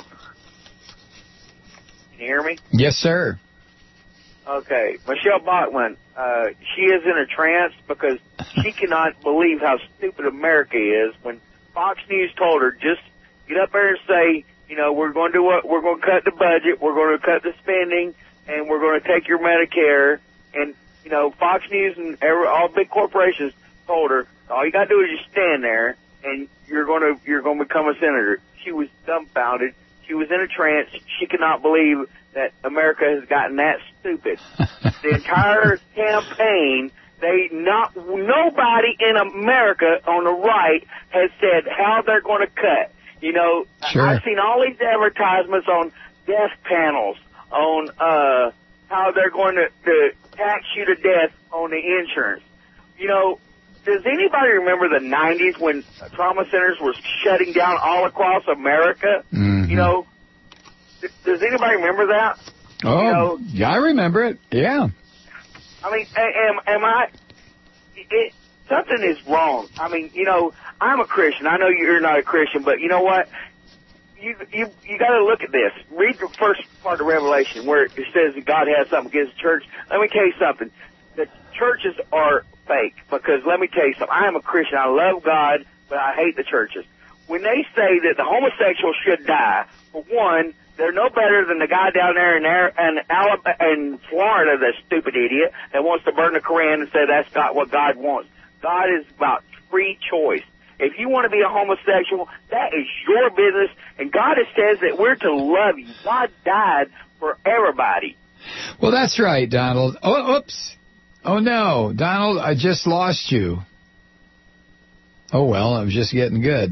Can you hear me? Yes, sir. Okay. Michelle Bachmann, uh, she is in a trance because she cannot believe how stupid America is when Fox News told her, just get up there and say, you know, we're going to do what, we're going to cut the budget, we're going to cut the spending, and we're going to take your Medicare. And, you know, Fox News and every, all big corporations told her, all you got to do is just stand there, and you're going to you're going to become a senator. She was dumbfounded. She was in a trance. She could not believe that America has gotten that stupid. The entire campaign, they not nobody in America on the right has said how they're going to cut. You know, Sure. I've seen all these advertisements on death panels, on uh, how they're going to, to tax you to death on the insurance. You know, does anybody remember the nineties when trauma centers were shutting down all across America? Mm-hmm. You know, th- does anybody remember that? Oh, You know, yeah, I remember it. Yeah. I mean, a- am, am I, it, something is wrong. I mean, you know, I'm a Christian. I know you're not a Christian, but you know what? You you you got to look at this. Read the first part of Revelation where it says that God has something against the church. Let me tell you something. The churches are fake, because let me tell you something. I am a Christian. I love God, but I hate the churches. when they say that the homosexual should die, for one, they're no better than the guy down there in, in, Alabama, in Florida, that stupid idiot, that wants to burn the Koran and say that's not what God wants. God is about free choice. If you want to be a homosexual, that is your business, and God says that we're to love you. God died for everybody. Well, that's right, Donald. Oh, oops. Oh, no. Donald, I just lost you. Oh, well, I was just getting good.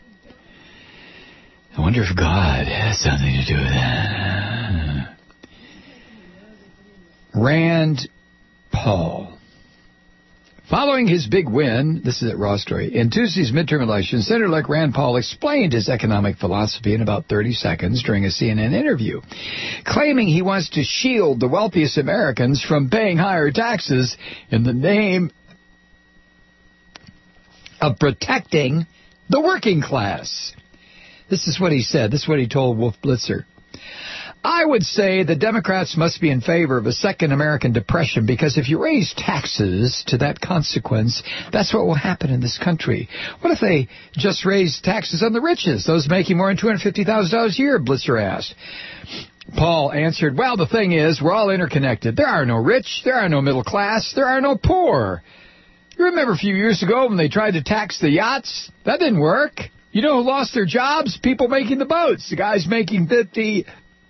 I wonder if God has something to do with that. Rand Paul. Following his big win, this is at Raw Story, in Tuesday's midterm election, Senator-elect Rand Paul explained his economic philosophy in about thirty seconds during a C N N interview, claiming he wants to shield the wealthiest Americans from paying higher taxes in the name of protecting the working class. This is what he said. This is what he told Wolf Blitzer. I would say the Democrats must be in favor of a second American Depression, because if you raise taxes to that consequence, that's what will happen in this country. What if they just raise taxes on the richest, those making more than two hundred fifty thousand dollars a year, Blitzer asked. Paul answered, well, the thing is, we're all interconnected. There are no rich, there are no middle class, there are no poor. You remember a few years ago when they tried to tax the yachts? That didn't work. You know who lost their jobs? People making the boats. The guys making fifty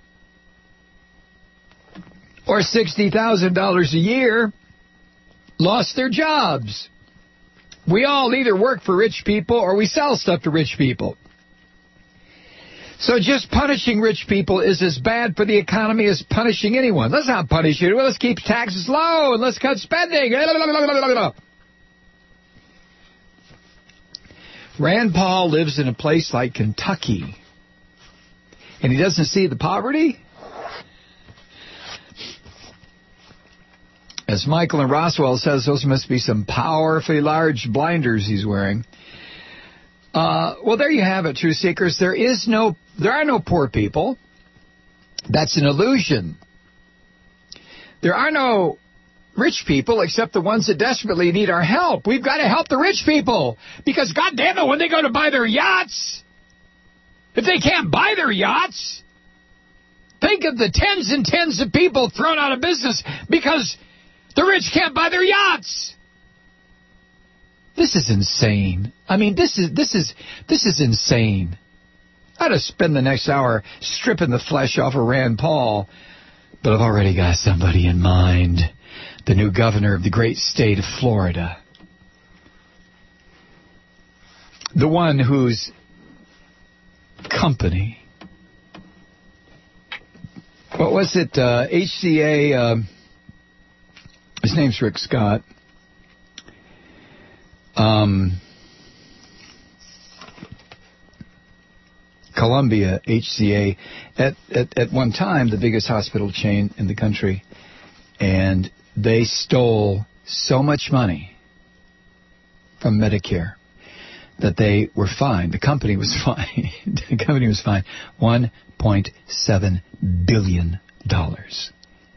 or sixty thousand dollars a year lost their jobs. We all either work for rich people or we sell stuff to rich people. So just punishing rich people is as bad for the economy as punishing anyone. Let's not punish you. Well, let's keep taxes low and let's cut spending. Rand Paul lives in a place like Kentucky, and he doesn't see the poverty? As Michael and Roswell says, those must be some powerfully large blinders he's wearing. Uh, well, there you have it, Truth Seekers. There is no, there are no poor people. That's an illusion. There are no rich people except the ones that desperately need our help. We've got to help the rich people, because, goddamn it, when they go to buy their yachts, if they can't buy their yachts, think of the tens and tens of people thrown out of business because the rich can't buy their yachts. This is insane. I mean, this is this is this is insane. I'd have spent the next hour stripping the flesh off of Rand Paul, but I've already got somebody in mind. The new governor of the great state of Florida. The one whose company, what was it, uh, H C A, uh, his name's Rick Scott, um, Columbia H C A, at, at, at one time the biggest hospital chain in the country, and they stole so much money from Medicare that they were fined. The company was fined. the company was fined one point seven billion dollars.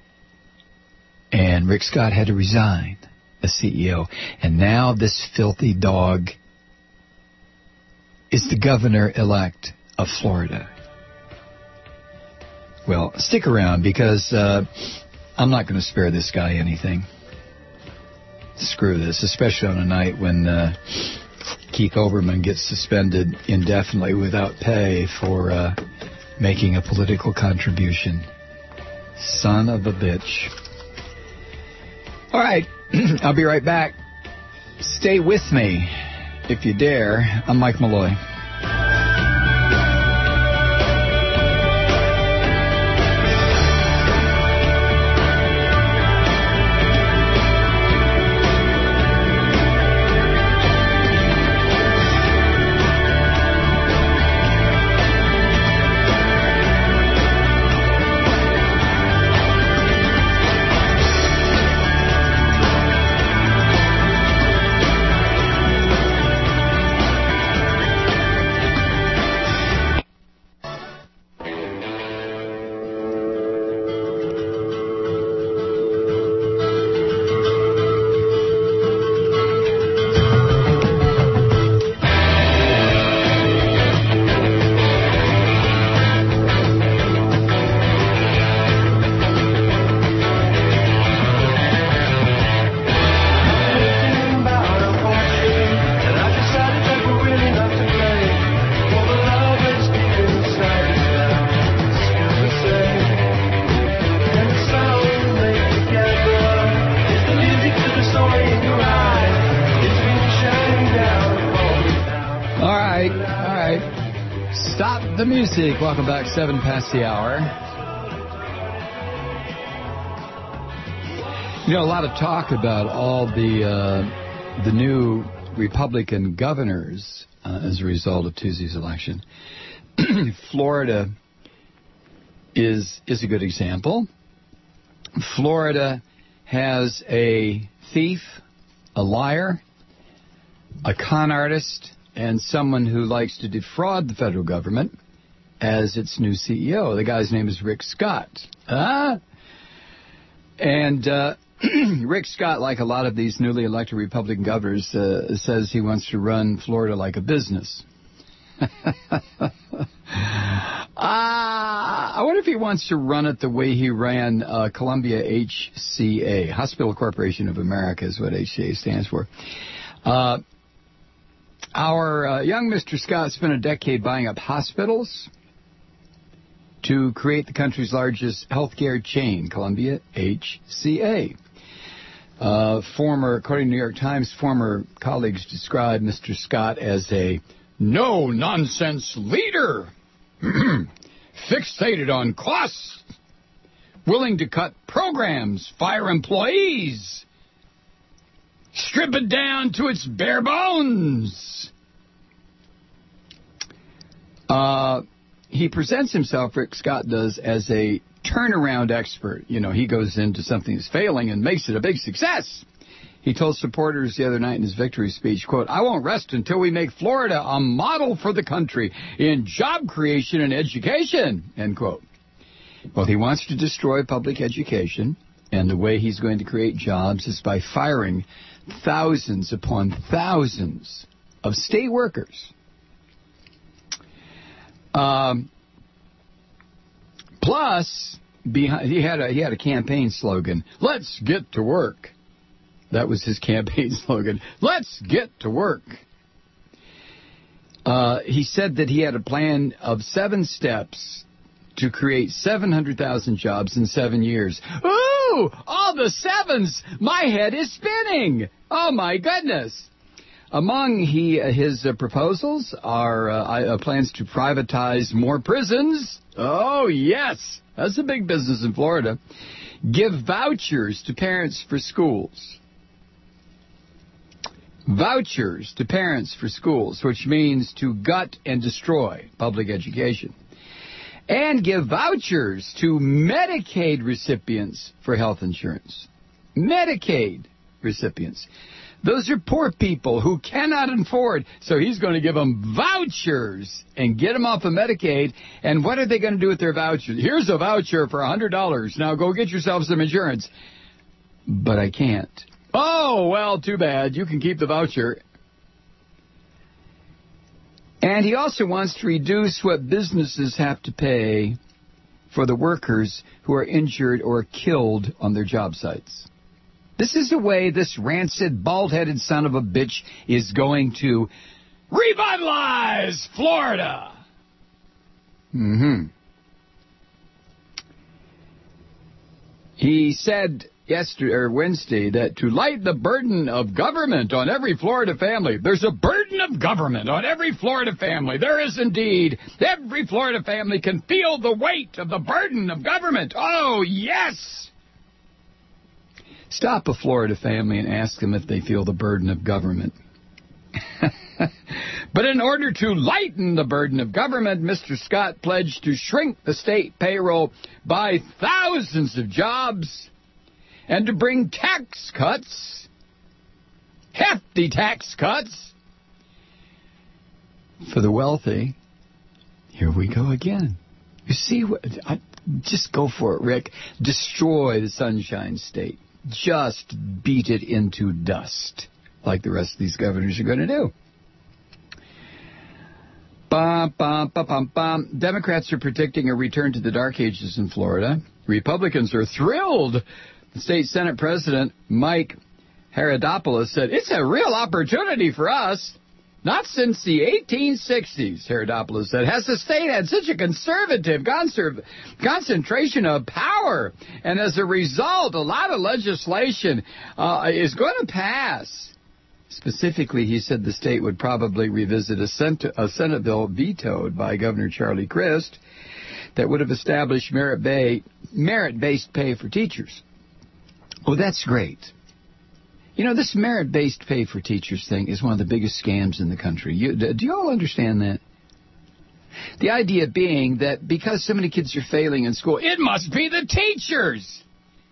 And Rick Scott had to resign as C E O. And now this filthy dog is the governor-elect of Florida. Well, stick around, because uh, I'm not going to spare this guy anything. Screw this, especially on a night when uh, Keith Olbermann gets suspended indefinitely without pay for uh, making a political contribution. Son of a bitch. All right, I'll be right back. Stay with me if you dare. I'm Mike Malloy. Stop the music. Welcome back, seven past the hour. You know, a lot of talk about all the uh, the new Republican governors uh, as a result of Tuesday's election. Florida is is a good example. Florida has a thief, a liar, a con artist, and someone who likes to defraud the federal government as its new C E O. The guy's name is Rick Scott. Huh? And uh, Rick Scott, like a lot of these newly elected Republican governors, uh, says he wants to run Florida like a business. Ah, I wonder if he wants to run it the way he ran uh, Columbia H C A. Hospital Corporation of America is what H C A stands for. Uh, our uh, young Mister Scott spent a decade buying up hospitals to create the country's largest healthcare chain, Columbia H C A. Uh, former, according to New York Times, former colleagues described Mister Scott as a no-nonsense leader, fixated on costs, willing to cut programs, fire employees, strip it down to its bare bones. Uh, he presents himself, Rick Scott does, as a turnaround expert. You know, he goes into something that's failing and makes it a big success. He told supporters the other night in his victory speech, quote, "I won't rest until we make Florida a model for the country in job creation and education," end quote. Well, he wants to destroy public education, and the way he's going to create jobs is by firing thousands upon thousands of state workers. Um, plus, behind, he had a he had a campaign slogan, "Let's get to work." That was his campaign slogan. Let's get to work. Uh, he said that he had a plan of seven steps to create seven hundred thousand jobs in seven years. Ooh, all the sevens. My head is spinning. Oh, my goodness. Among he, uh, his uh, proposals are uh, uh, plans to privatize more prisons. Oh, yes. That's a big business in Florida. Give vouchers to parents for schools. Vouchers to parents for schools, which means to gut and destroy public education. And give vouchers to Medicaid recipients for health insurance. Medicaid recipients. Those are poor people who cannot afford, so he's going to give them vouchers and get them off of Medicaid. And what are they going to do with their vouchers? Here's a voucher for one hundred dollars. Now go get yourself some insurance. But I can't. Oh, well, too bad. You can keep the voucher. And he also wants to reduce what businesses have to pay for the workers who are injured or killed on their job sites. This is the way this rancid, bald-headed son of a bitch is going to revitalize Florida. Mm-hmm. He said yesterday or Wednesday that to lighten the burden of government on every Florida family. There's a burden of government on every Florida family. There is indeed. Every Florida family can feel the weight of the burden of government. Oh, yes. Stop a Florida family and ask them if they feel the burden of government. But in order to lighten the burden of government, Mister Scott pledged to shrink the state payroll by thousands of jobs and to bring tax cuts, hefty tax cuts, for the wealthy. Here we go again. You see, what? I, just go for it, Rick. Destroy the Sunshine State. Just beat it into dust, like the rest of these governors are going to do. Bum, bum, bum, bum, bum. Democrats are predicting a return to the dark ages in Florida. Republicans are thrilled. The state Senate President Mike Herodopoulos said, "It's a real opportunity for us. Not since the eighteen sixties, Herodopoulos said, has the state had such a conservative conserv- concentration of power. And as a result, a lot of legislation uh, is going to pass Specifically, he said the state would probably revisit a Senate, a Senate bill vetoed by Governor Charlie Crist that would have established merit-based merit-based pay for teachers. Oh, that's great. You know, this merit-based pay for teachers thing is one of the biggest scams in the country. You, do you all understand that? The idea being that because so many kids are failing in school, it must be the teachers.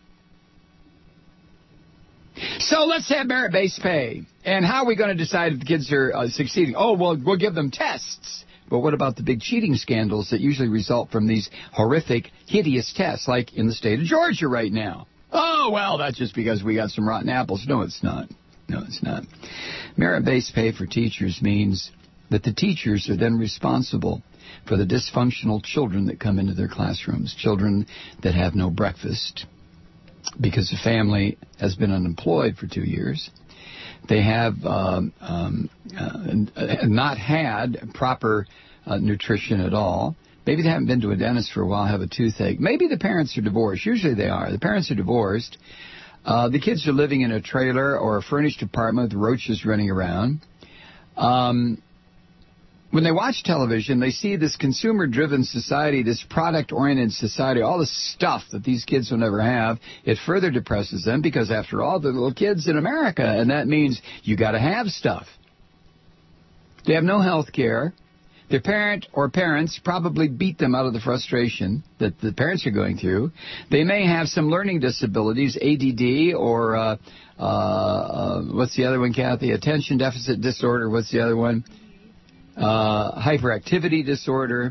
So let's have merit-based pay. And how are we going to decide if the kids are uh, succeeding? Oh, well, we'll give them tests. But what about the big cheating scandals that usually result from these horrific, hideous tests, like in the state of Georgia right now? Oh, well, that's just because we got some rotten apples. No, it's not. No, it's not. Merit-based pay for teachers means that the teachers are then responsible for the dysfunctional children that come into their classrooms, children that have no breakfast because the family has been unemployed for two years. They have um, um, uh, not had proper uh, nutrition at all. Maybe they haven't been to a dentist for a while, have a toothache. Maybe the parents are divorced. Usually they are. The parents are divorced. Uh, the kids are living in a trailer or a furnished apartment with roaches running around. Um, when they watch television, they see this consumer-driven society, this product-oriented society, all this stuff that these kids will never have. It further depresses them because, after all, they're little kids in America, and that means you got to have stuff. They have no health care. Their parent or parents probably beat them out of the frustration that the parents are going through. They may have some learning disabilities, A D D, or uh, uh, uh, what's the other one, Kathy? Attention deficit disorder. What's the other one? Uh, hyperactivity disorder.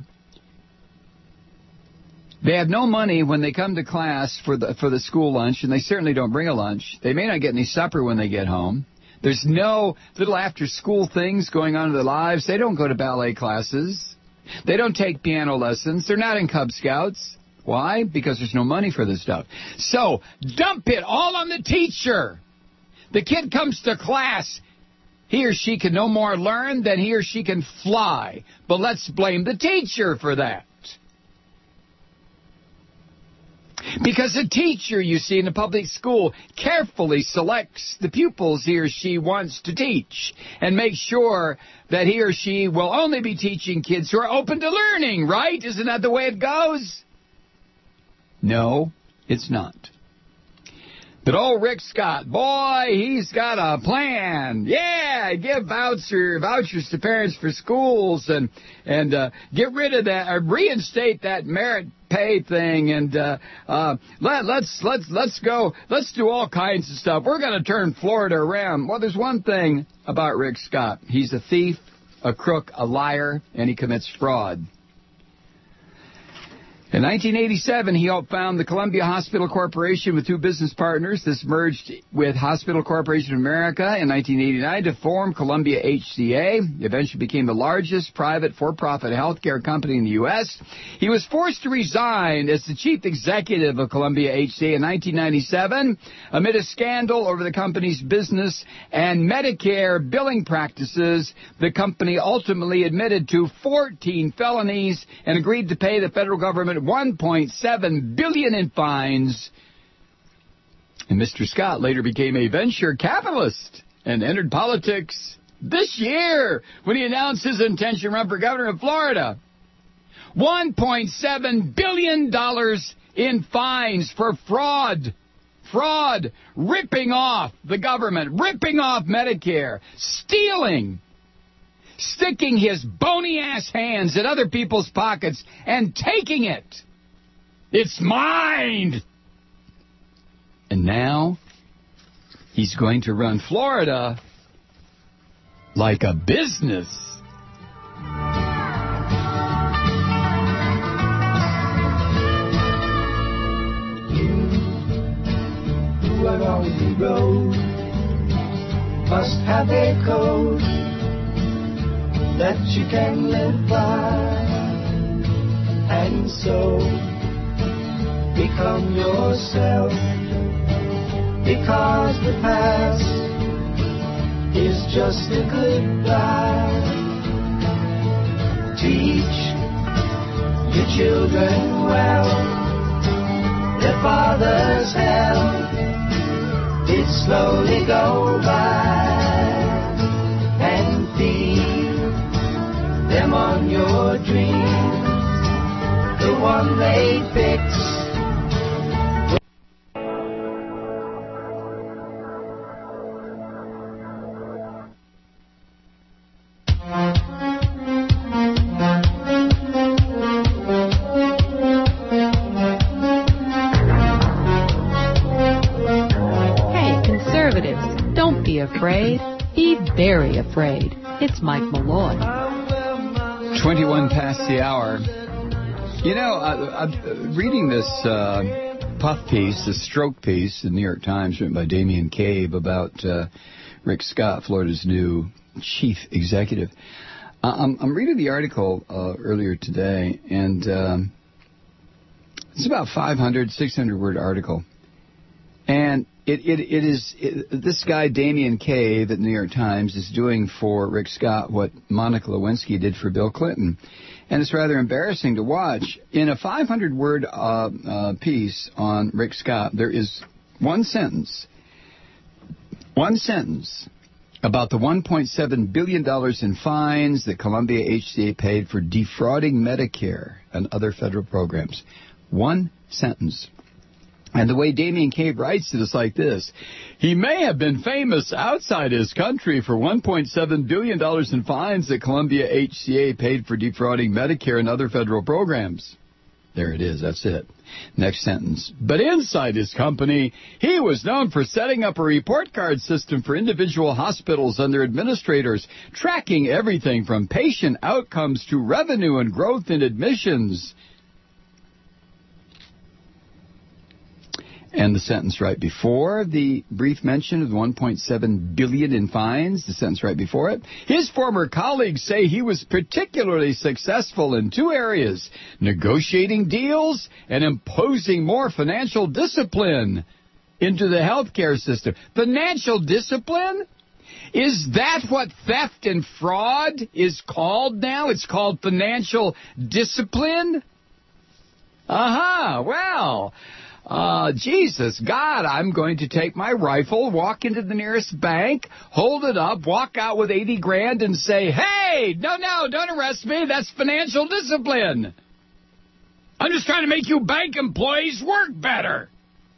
They have no money when they come to class for the for the school lunch, and they certainly don't bring a lunch. They may not get any supper when they get home. There's no little after-school things going on in their lives. They don't go to ballet classes. They don't take piano lessons. They're not in Cub Scouts. Why? Because there's no money for this stuff. So dump it all on the teacher. The kid comes to class. He or she can no more learn than he or she can fly. But let's blame the teacher for that. Because a teacher, you see, in a public school carefully selects the pupils he or she wants to teach and makes sure that he or she will only be teaching kids who are open to learning, right? Isn't that the way it goes? No, it's not. But old Rick Scott, boy, he's got a plan. Yeah, give voucher, vouchers to parents for schools and and uh, get rid of that, or reinstate that merit pay thing, and uh, uh, let, let's let's let's go. Let's do all kinds of stuff. We're going to turn Florida around. Well, there's one thing about Rick Scott: he's a thief, a crook, a liar, and he commits fraud. In nineteen eighty-seven, he helped found the Columbia Hospital Corporation with two business partners. This merged with Hospital Corporation of America in nineteen eighty-nine to form Columbia H C A. It eventually became the largest private for-profit healthcare company in the U S He was forced to resign as the chief executive of Columbia H C A in nineteen ninety-seven amid a scandal over the company's business and Medicare billing practices. The company ultimately admitted to fourteen felonies and agreed to pay the federal government one point seven billion dollars in fines. And Mister Scott later became a venture capitalist and entered politics this year when he announced his intention to run for governor of Florida. one point seven billion dollars in fines for fraud. Fraud. Ripping off the government. Ripping off Medicare. Stealing. Sticking his bony-ass hands in other people's pockets and taking it. It's mine! And now, he's going to run Florida like a business. You, who are on the road, must have a code that you can live by, and so become yourself, because the past is just a goodbye. Teach your children well, their father's hell did slowly go by. in your dreams, the one they picked. Afraid? Be very afraid. It's Mike Malloy. twenty-one past the hour. You know, I, I'm reading this uh, puff piece, this stroke piece in the New York Times written by Damien Cave about uh, Rick Scott, Florida's new chief executive. Uh, I'm, I'm reading the article uh, earlier today, and um, it's about five hundred, six hundred word article. And It, it, it is it, this guy, Damien Cave, at the New York Times, is doing for Rick Scott what Monica Lewinsky did for Bill Clinton. And it's rather embarrassing to watch. In a five hundred word uh, uh, piece on Rick Scott, there is one sentence, one sentence about the one point seven billion dollars in fines that Columbia H C A paid for defrauding Medicare and other federal programs. One sentence. And the way Damien Cave writes it is like this. He may have been famous outside his country for one point seven billion dollars in fines that Columbia H C A paid for defrauding Medicare and other federal programs. There it is. That's it. Next sentence. But inside his company, he was known for setting up a report card system for individual hospitals and their administrators, tracking everything from patient outcomes to revenue and growth in admissions. And the sentence right before the brief mention of the one point seven billion dollars in fines, the sentence right before it, his former colleagues say he was particularly successful in two areas, negotiating deals and imposing more financial discipline into the healthcare system. Financial discipline? Is that what theft and fraud is called now? It's called financial discipline? Aha, well... Uh, Jesus, God, I'm going to take my rifle, walk into the nearest bank, hold it up, walk out with eighty grand and say, hey, no, no, don't arrest me. That's financial discipline. I'm just trying to make you bank employees work better.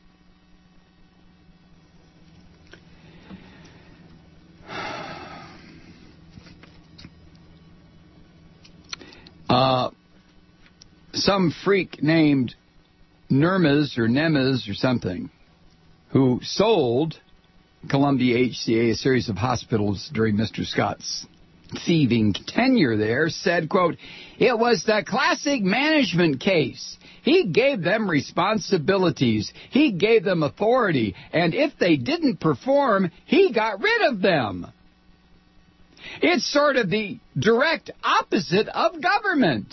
Uh, some freak named Nurmaz or Nemaz or something, who sold Columbia H C A a series of hospitals during Mister Scott's thieving tenure there, said, quote, it was the classic management case. He gave them responsibilities. He gave them authority. And if they didn't perform, he got rid of them. It's sort of the direct opposite of government.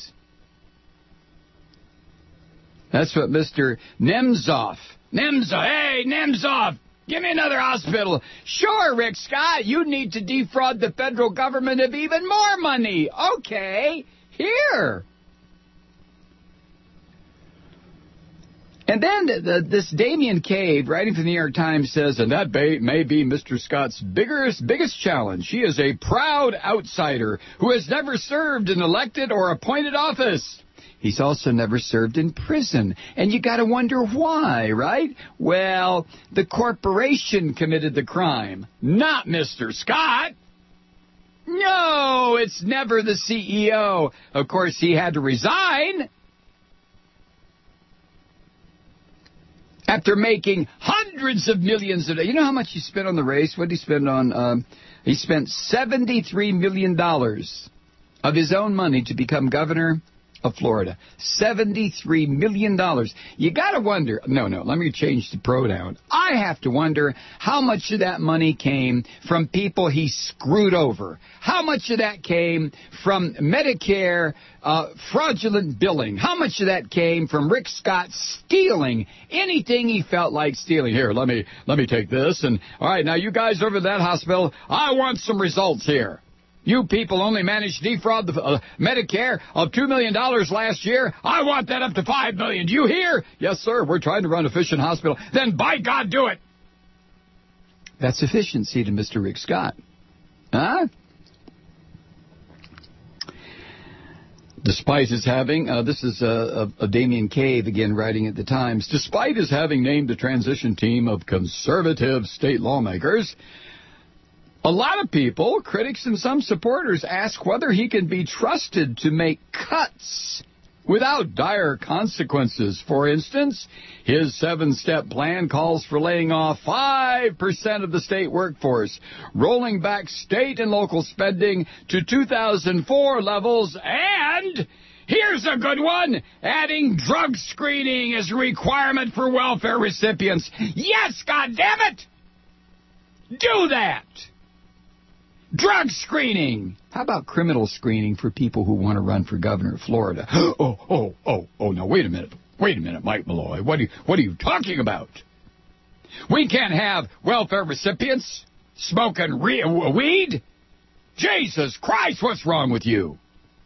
That's what Mister Nemzov, Nemzov, hey, Nemzov, give me another hospital. Sure, Rick Scott, you need to defraud the federal government of even more money. Okay, here. And then the, this Damien Cave, writing for the New York Times, says, and that may, may be Mister Scott's biggest, biggest challenge. He is a proud outsider who has never served in elected or appointed office. He's also never served in prison. And you got to wonder why, right? Well, the corporation committed the crime, not Mister Scott. No, it's never the C E O. Of course, he had to resign after making hundreds of millions of dollars. You know how much he spent on the race? What did he spend on? Um, he spent seventy-three million dollars of his own money to become governor of Florida. seventy-three million dollars. You got to wonder, no, no, let me change the pronoun. I have to wonder how much of that money came from people he screwed over. How much of that came from Medicare uh, fraudulent billing? How much of that came from Rick Scott stealing anything he felt like stealing? Here, let me, let me take this. And all right, now you guys over at that hospital, I want some results here. You people only managed to defraud the uh, Medicare of two million dollars last year. I want that up to five million dollars. Do you hear? Yes, sir. We're trying to run an efficient hospital. Then, by God, do it. That's efficiency to Mister Rick Scott. Huh? Despite his having, uh, this is uh, uh, Damien Cave again writing at the Times, despite his having named a transition team of conservative state lawmakers, a lot of people, critics and some supporters, ask whether he can be trusted to make cuts without dire consequences. For instance, his seven-step plan calls for laying off five percent of the state workforce, rolling back state and local spending to two thousand four levels, and here's a good one, adding drug screening as a requirement for welfare recipients. Yes, goddammit! Do that! Drug screening! How about criminal screening for people who want to run for governor of Florida? Oh, oh, oh, oh, now wait a minute. Wait a minute, Mike Malloy. What are you, what are you talking about? We can't have welfare recipients smoking re- weed? Jesus Christ, what's wrong with you?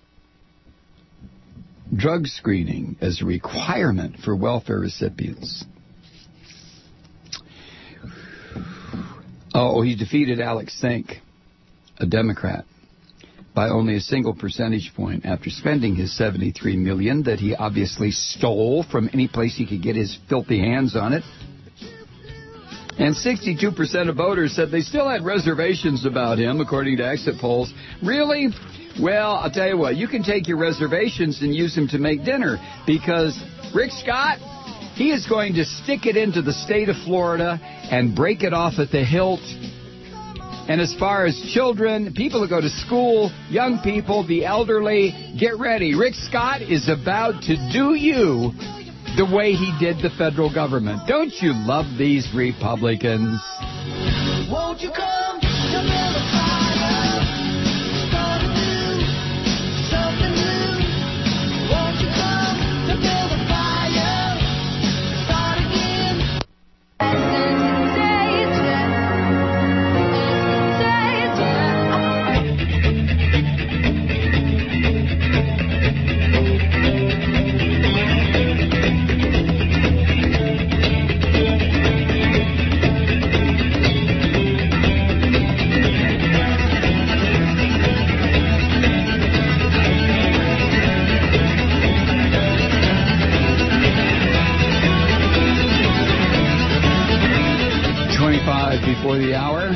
Drug screening as a requirement for welfare recipients. Oh, he defeated Alex Sink, a Democrat, by only a single percentage point after spending his seventy-three million dollars that he obviously stole from any place he could get his filthy hands on it. And sixty-two percent of voters said they still had reservations about him, according to exit polls. Really? Well, I'll tell you what, you can take your reservations and use them to make dinner, because Rick Scott, he is going to stick it into the state of Florida and break it off at the hilt. And as far as children, people who go to school, young people, the elderly, get ready. Rick Scott is about to do you the way he did the federal government. Don't you love these Republicans? Won't you come to the fire? Start anew, something new. Won't you come to build a fire? Start again. Before the hour.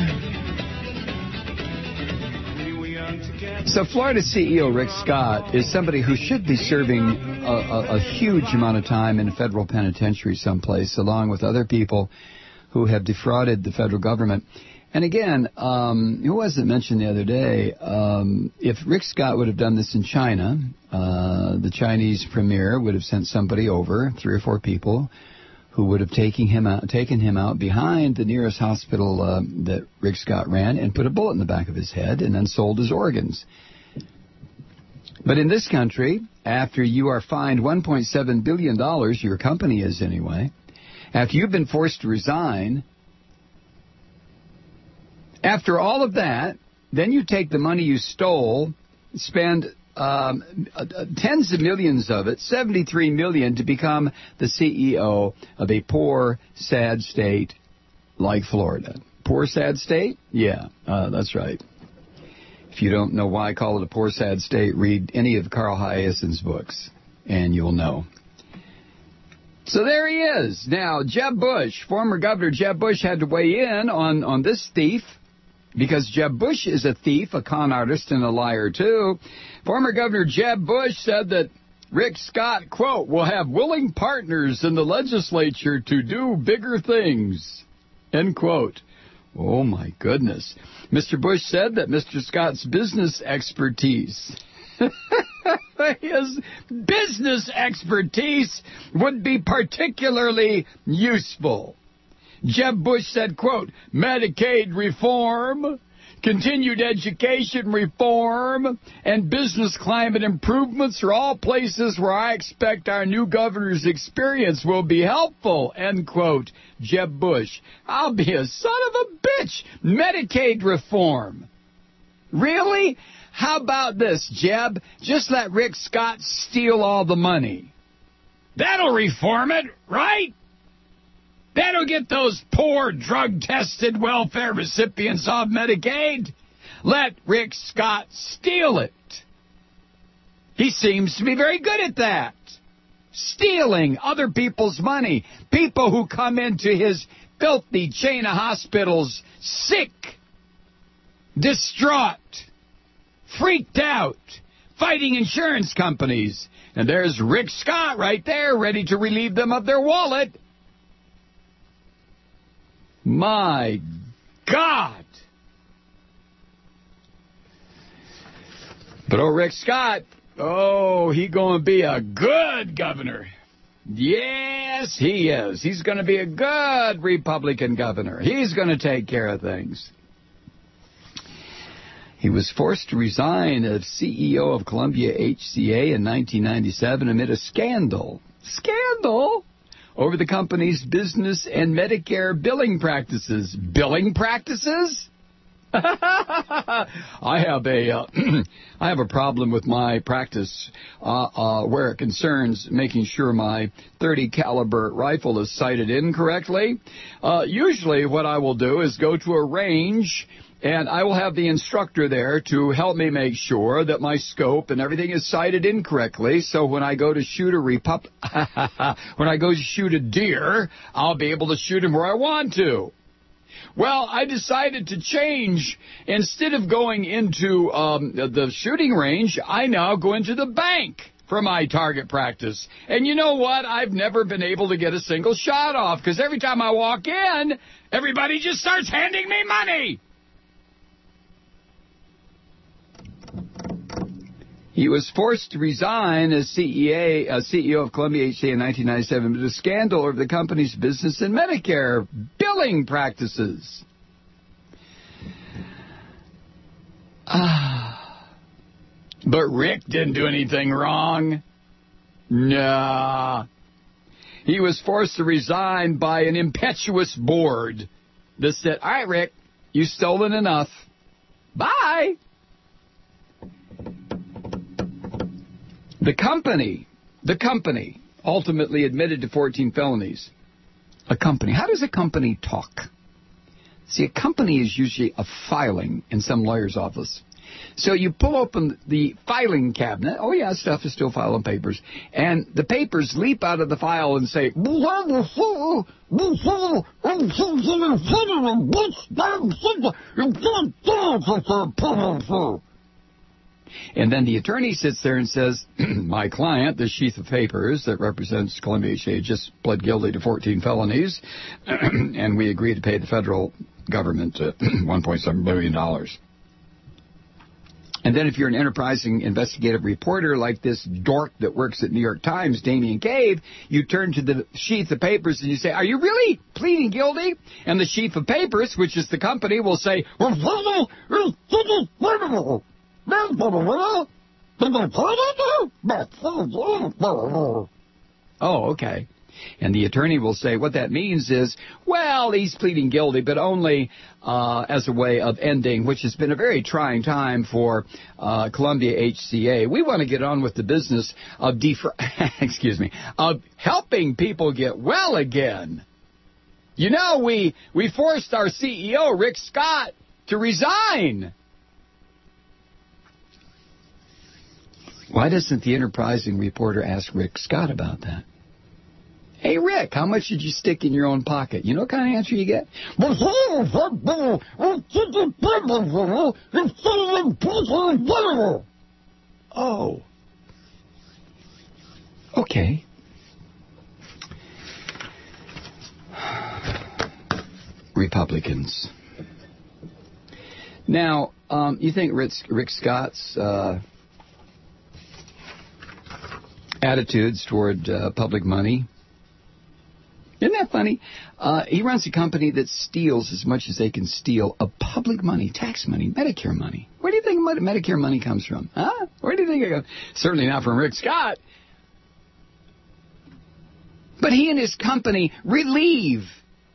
So Florida C E O Rick Scott is somebody who should be serving a, a, a huge amount of time in a federal penitentiary someplace, along with other people who have defrauded the federal government. And again, um, who was it mentioned the other day, um, if Rick Scott would have done this in China, uh, the Chinese premier would have sent somebody over, three or four people, who would have taken him out, taken him out behind the nearest hospital uh, that Rick Scott ran and put a bullet in the back of his head and then sold his organs. But in this country, after you are fined one point seven billion dollars, your company is anyway, after you've been forced to resign, after all of that, then you take the money you stole, spend Um, uh, uh, tens of millions of it, seventy-three million, to become the C E O of a poor, sad state like Florida. Poor, sad state? Yeah, uh, that's right. If you don't know why I call it a poor, sad state, read any of Carl Hiaasen's books, and you'll know. So there he is. Now, Jeb Bush, former Governor Jeb Bush, had to weigh in on, on this thief, because Jeb Bush is a thief, a con artist, and a liar, too. Former Governor Jeb Bush said that Rick Scott, quote, will have willing partners in the legislature to do bigger things, end quote. Oh, my goodness. Mister Bush said that Mister Scott's business expertise, his business expertise would be particularly useful. Jeb Bush said, quote, Medicaid reform, continued education reform, and business climate improvements are all places where I expect our new governor's experience will be helpful, end quote. Jeb Bush. I'll be a son of a bitch. Medicaid reform. Really? How about this, Jeb? Just let Rick Scott steal all the money. That'll reform it, right? That'll get those poor, drug-tested welfare recipients off Medicaid. Let Rick Scott steal it. He seems to be very good at that. Stealing other people's money. People who come into his filthy chain of hospitals sick, distraught, freaked out, fighting insurance companies. And there's Rick Scott right there, ready to relieve them of their wallet. My God. But oh, Rick Scott, oh, he going to be a good governor. Yes, he is. He's going to be a good Republican governor. He's going to take care of things. He was forced to resign as C E O of Columbia H C A in nineteen ninety-seven amid a scandal. Scandal? Over the company's business and Medicare billing practices. Billing practices? I have a uh, I have a problem with my practice uh, uh, where it concerns making sure my thirty caliber rifle is sighted incorrectly. Uh, usually what I will do is go to a range, and I will have the instructor there to help me make sure that my scope and everything is sighted incorrectly. So when I go to shoot a repup, when I go to shoot a deer, I'll be able to shoot him where I want to. Well, I decided to change. Instead of going into um, the shooting range, I now go into the bank for my target practice. And you know what? I've never been able to get a single shot off because every time I walk in, everybody just starts handing me money. He was forced to resign as C E A, uh, C E O of Columbia H C A in nineteen ninety-seven amid a scandal over the company's business and Medicare billing practices. Ah. But Rick didn't do anything wrong. Nah. He was forced to resign by an impetuous board that said, all right, Rick, you've stolen enough. Bye. The company, the company ultimately admitted to fourteen felonies. A company. How does a company talk? See, a company is usually a filing in some lawyer's office. So you pull open the filing cabinet. Oh, yeah, stuff is still filing papers. And the papers leap out of the file and say, and then the attorney sits there and says, my client, the sheath of papers that represents Columbia H C A, just pled guilty to fourteen felonies, and we agree to pay the federal government uh, one point seven billion dollars. And then if you're an enterprising investigative reporter like this dork that works at New York Times, Damien Cave, you turn to the sheath of papers and you say, are you really pleading guilty? And the sheath of papers, which is the company, will say, oh, okay. And the attorney will say what that means is, well, he's pleading guilty, but only uh, as a way of ending, which has been a very trying time for uh, Columbia H C A. We want to get on with the business of defra- excuse me, of helping people get well again. You know, we we forced our C E O, Rick Scott, to resign. Why doesn't the enterprising reporter ask Rick Scott about that? Hey, Rick, how much did you stick in your own pocket? You know what kind of answer you get? Oh. Okay. Republicans. Now, um, you think Rick, Rick Scott's uh, attitudes toward uh, public money, isn't that funny? Uh, he runs a company that steals as much as they can steal of public money, tax money, Medicare money. Where do you think Medicare money comes from? Huh? Where do you think it goes? Certainly not from Rick Scott. But he and his company relieve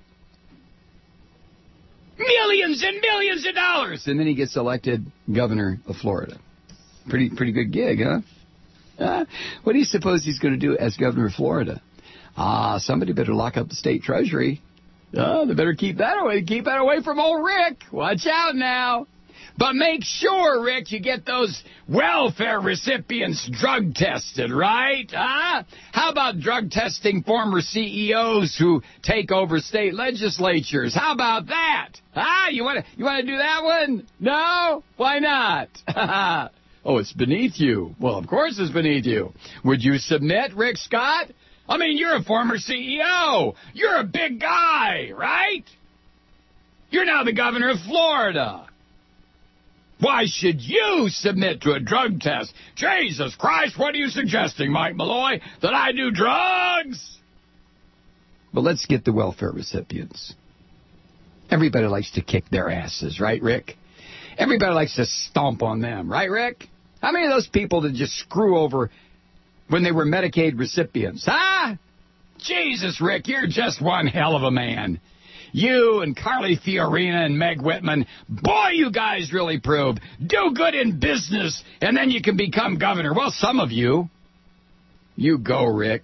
millions and millions of dollars. And then he gets elected governor of Florida. Pretty, pretty good gig, huh? Uh, what do you suppose he's going to do as governor of Florida? Ah, somebody better lock up the state treasury. Oh, they better keep that away. Keep that away from old Rick. Watch out now. But make sure, Rick, you get those welfare recipients drug tested, right? Huh? How about drug testing former C E Os who take over state legislatures? How about that? Huh? You want to you want to do that one? No? Why not? Oh, it's beneath you. Well, of course it's beneath you. Would you submit, Rick Scott? I mean, you're a former C E O. You're a big guy, right? You're now the governor of Florida. Why should you submit to a drug test? Jesus Christ, what are you suggesting, Mike Malloy? That I do drugs? But let's get the welfare recipients. Everybody likes to kick their asses, right, Rick? Everybody likes to stomp on them, right, Rick? How many of those people that just screw over when they were Medicaid recipients, huh? Jesus, Rick, you're just one hell of a man. You and Carly Fiorina and Meg Whitman, boy, you guys really prove. Do good in business, and then you can become governor. Well, some of you. You go, Rick.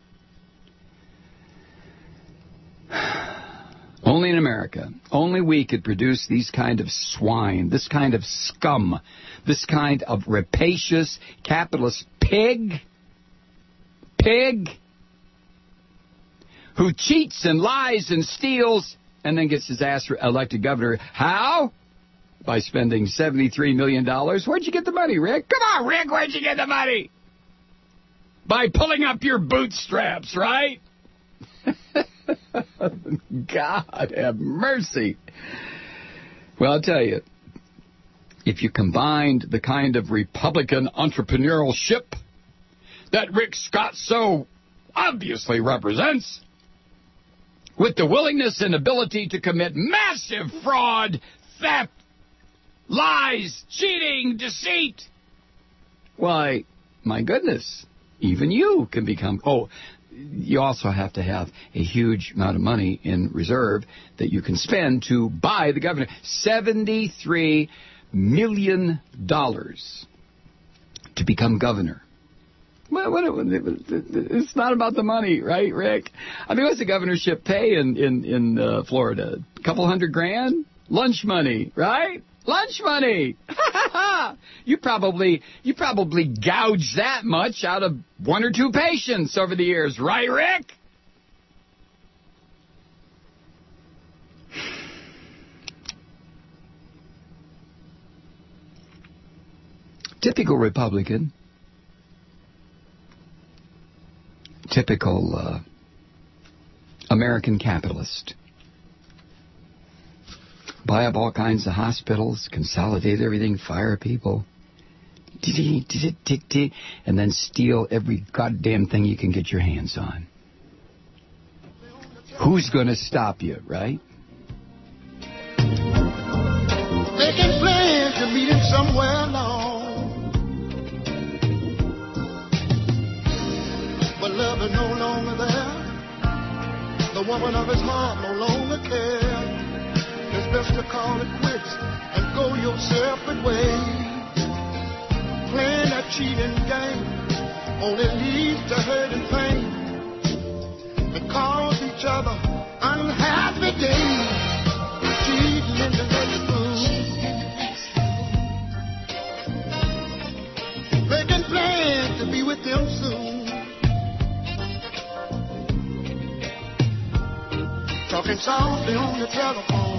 Only in America, only we could produce these kind of swine, this kind of scum, this kind of rapacious capitalist pig, pig, who cheats and lies and steals and then gets his ass elected governor. How? By spending seventy-three million dollars. Where'd you get the money, Rick? Come on, Rick, where'd you get the money? By pulling up your bootstraps, right? God have mercy. Well, I'll tell you, if you combined the kind of Republican entrepreneurship that Rick Scott so obviously represents, with the willingness and ability to commit massive fraud, theft, lies, cheating, deceit, why, my goodness, even you can become... Oh, you also have to have a huge amount of money in reserve that you can spend to buy the governor. seventy-three million dollars to become governor. Well, what, it's not about the money, right, Rick? I mean, what's the governorship pay in, in, in uh, Florida? A couple hundred grand? Lunch money, right? Lunch money. you probably you probably gouged that much out of one or two patients over the years, right, Rick? Typical Republican. Typical uh, American capitalist. Buy up all kinds of hospitals, consolidate everything, fire people, and then steal every goddamn thing you can get your hands on. Who's going to stop you, right? Making plans to meet him somewhere alone, but love is no longer there. The woman of his heart no longer cares. It's best to call it quits and go your separate ways. Playing that cheating game only leads to hurt and pain, and cause each other unhappy days. Cheating in the next room, making plans to be with them soon, talking softly on the telephone.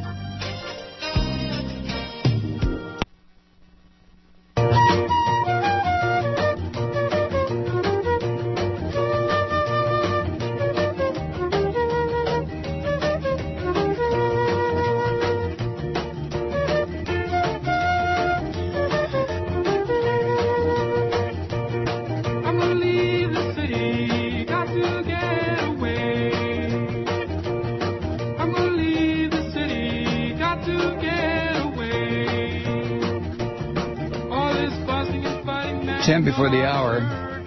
ten before the hour.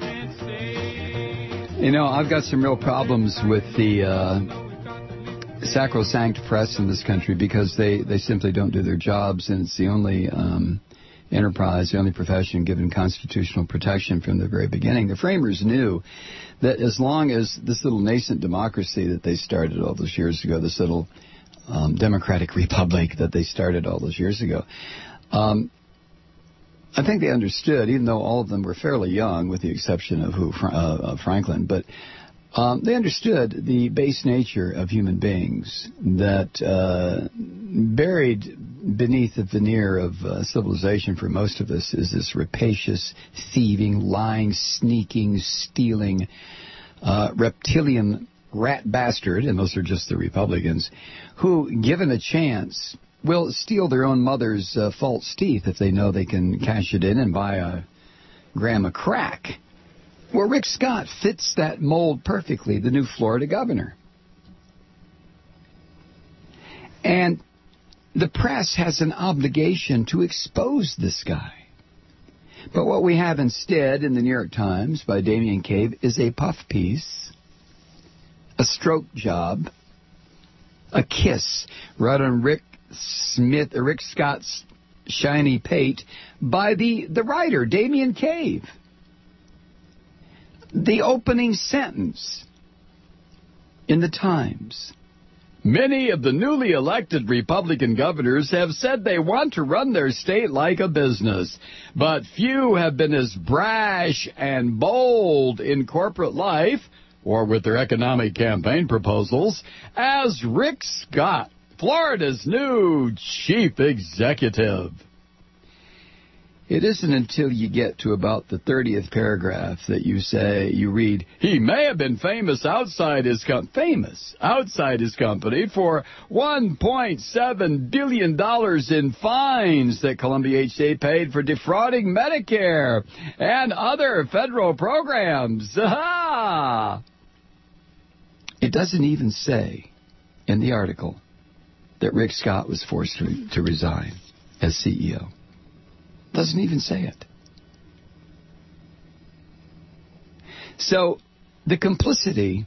You know, I've got some real problems with the uh, sacrosanct press in this country because they, they simply don't do their jobs, and it's the only um, enterprise, the only profession given constitutional protection from the very beginning. The framers knew that as long as this little nascent democracy that they started all those years ago, this little um, democratic republic that they started all those years ago, Um, I think they understood, even though all of them were fairly young, with the exception of who, uh, Franklin, but um, they understood the base nature of human beings, that uh, buried beneath the veneer of uh, civilization for most of us is this rapacious, thieving, lying, sneaking, stealing, uh, reptilian rat bastard, and those are just the Republicans, who, given a chance, will steal their own mother's uh, false teeth if they know they can cash it in and buy a gram of crack. Well, Rick Scott fits that mold perfectly, the new Florida governor. And the press has an obligation to expose this guy. But what we have instead in the New York Times by Damien Cave is a puff piece, a stroke job, a kiss right on Rick Smith, uh, Rick Scott's shiny pate by the, the writer, Damien Cave. The opening sentence in the Times. Many of the newly elected Republican governors have said they want to run their state like a business, but few have been as brash and bold in corporate life or with their economic campaign proposals as Rick Scott, Florida's new chief executive. It isn't until you get to about the thirtieth paragraph that you say, you read, he may have been famous outside his com- famous outside his company for one point seven billion dollars in fines that Columbia H C A paid for defrauding Medicare and other federal programs. Aha! It doesn't even say in the article that Rick Scott was forced to, to resign as C E O. Doesn't even say it. So the complicity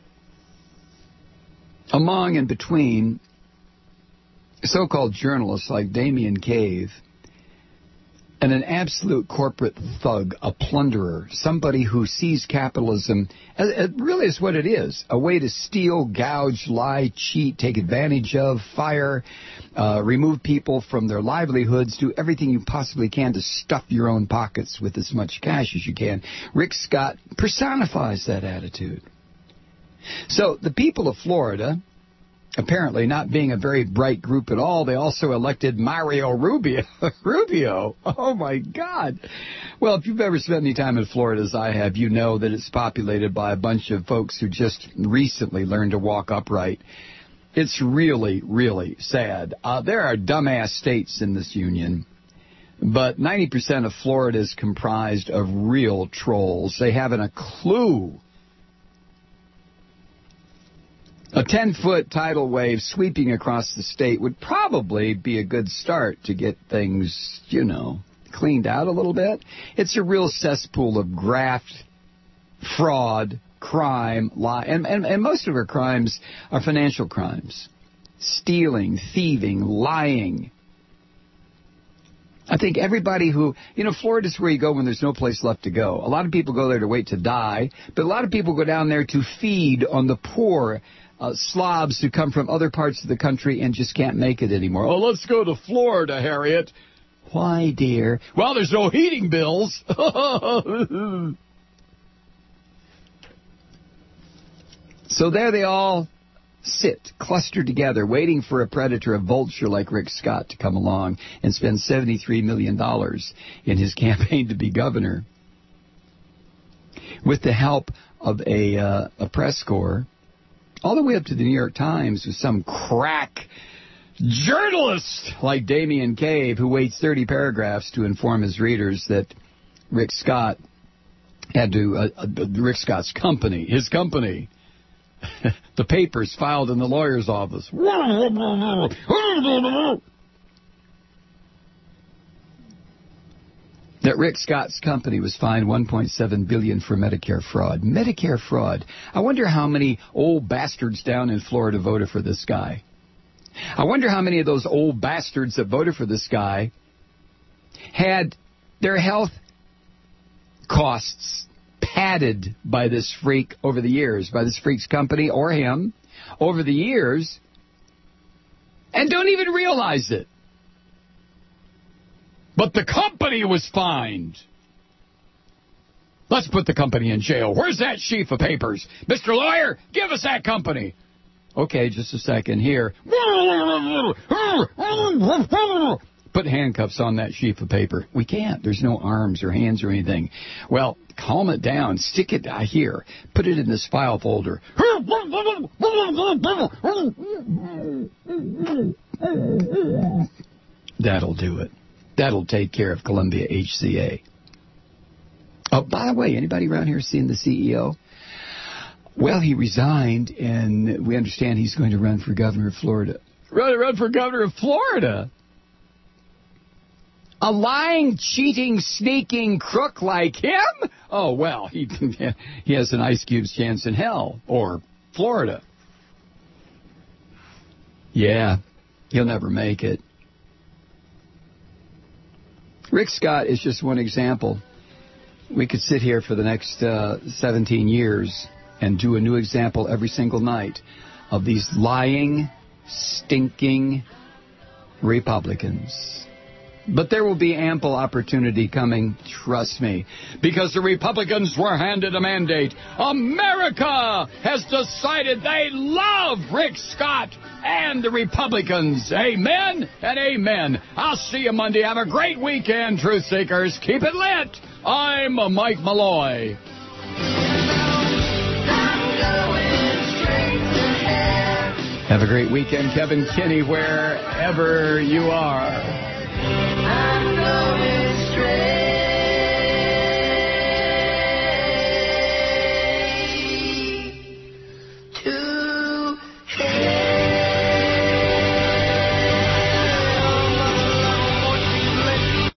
among and between so-called journalists like Damien Cave and an absolute corporate thug, a plunderer, somebody who sees capitalism, as, really is what it is, a way to steal, gouge, lie, cheat, take advantage of, fire, uh, remove people from their livelihoods, do everything you possibly can to stuff your own pockets with as much cash as you can. Rick Scott personifies that attitude. So the people of Florida, apparently not being a very bright group at all, they also elected Mario Rubio. Rubio? Oh, my God. Well, if you've ever spent any time in Florida, as I have, you know that it's populated by a bunch of folks who just recently learned to walk upright. It's really, really sad. Uh, there are dumbass states in this union, but ninety percent of Florida is comprised of real trolls. They haven't a clue. A ten-foot tidal wave sweeping across the state would probably be a good start to get things, you know, cleaned out a little bit. It's a real cesspool of graft, fraud, crime, lie, and, and, and most of our crimes are financial crimes. Stealing, thieving, lying. I think everybody who, you know, Florida's where you go when there's no place left to go. A lot of people go there to wait to die, but a lot of people go down there to feed on the poor Uh, slobs who come from other parts of the country and just can't make it anymore. Oh, let's go to Florida, Harriet. Why, dear? Well, there's no heating bills. So there they all sit, clustered together, waiting for a predator, a vulture like Rick Scott, to come along and spend seventy-three million dollars in his campaign to be governor. With the help of a, uh, a press corps, all the way up to the New York Times, with some crack journalist like Damien Cave who waits thirty paragraphs to inform his readers that Rick Scott had to, uh, uh, Rick Scott's company, his company, the papers filed in the lawyer's office. That Rick Scott's company was fined one point seven billion dollars for Medicare fraud. Medicare fraud. I wonder how many old bastards down in Florida voted for this guy. I wonder how many of those old bastards that voted for this guy had their health costs padded by this freak over the years, by this freak's company or him over the years, and don't even realize it. But the company was fined. Let's put the company in jail. Where's that sheaf of papers? Mister Lawyer, give us that company. Okay, just a second here. Put handcuffs on that sheaf of paper. We can't. There's no arms or hands or anything. Well, calm it down. Stick it here. Put it in this file folder. That'll do it. That'll take care of Columbia H C A. Oh, by the way, anybody around here seen the C E O? Well, he resigned, and we understand he's going to run for governor of Florida. Run, run for governor of Florida? A lying, cheating, sneaking crook like him? Oh, well, he he has an Ice Cube's chance in hell, or Florida. Yeah, he'll never make it. Rick Scott is just one example. We could sit here for the next uh, seventeen years and do a new example every single night of these lying, stinking Republicans. But there will be ample opportunity coming, trust me, because the Republicans were handed a mandate. America has decided they love Rick Scott and the Republicans. Amen and amen. I'll see you Monday. Have a great weekend, Truth Seekers. Keep it lit. I'm Mike Malloy. Have a great weekend, Kevin Kinney, wherever you are.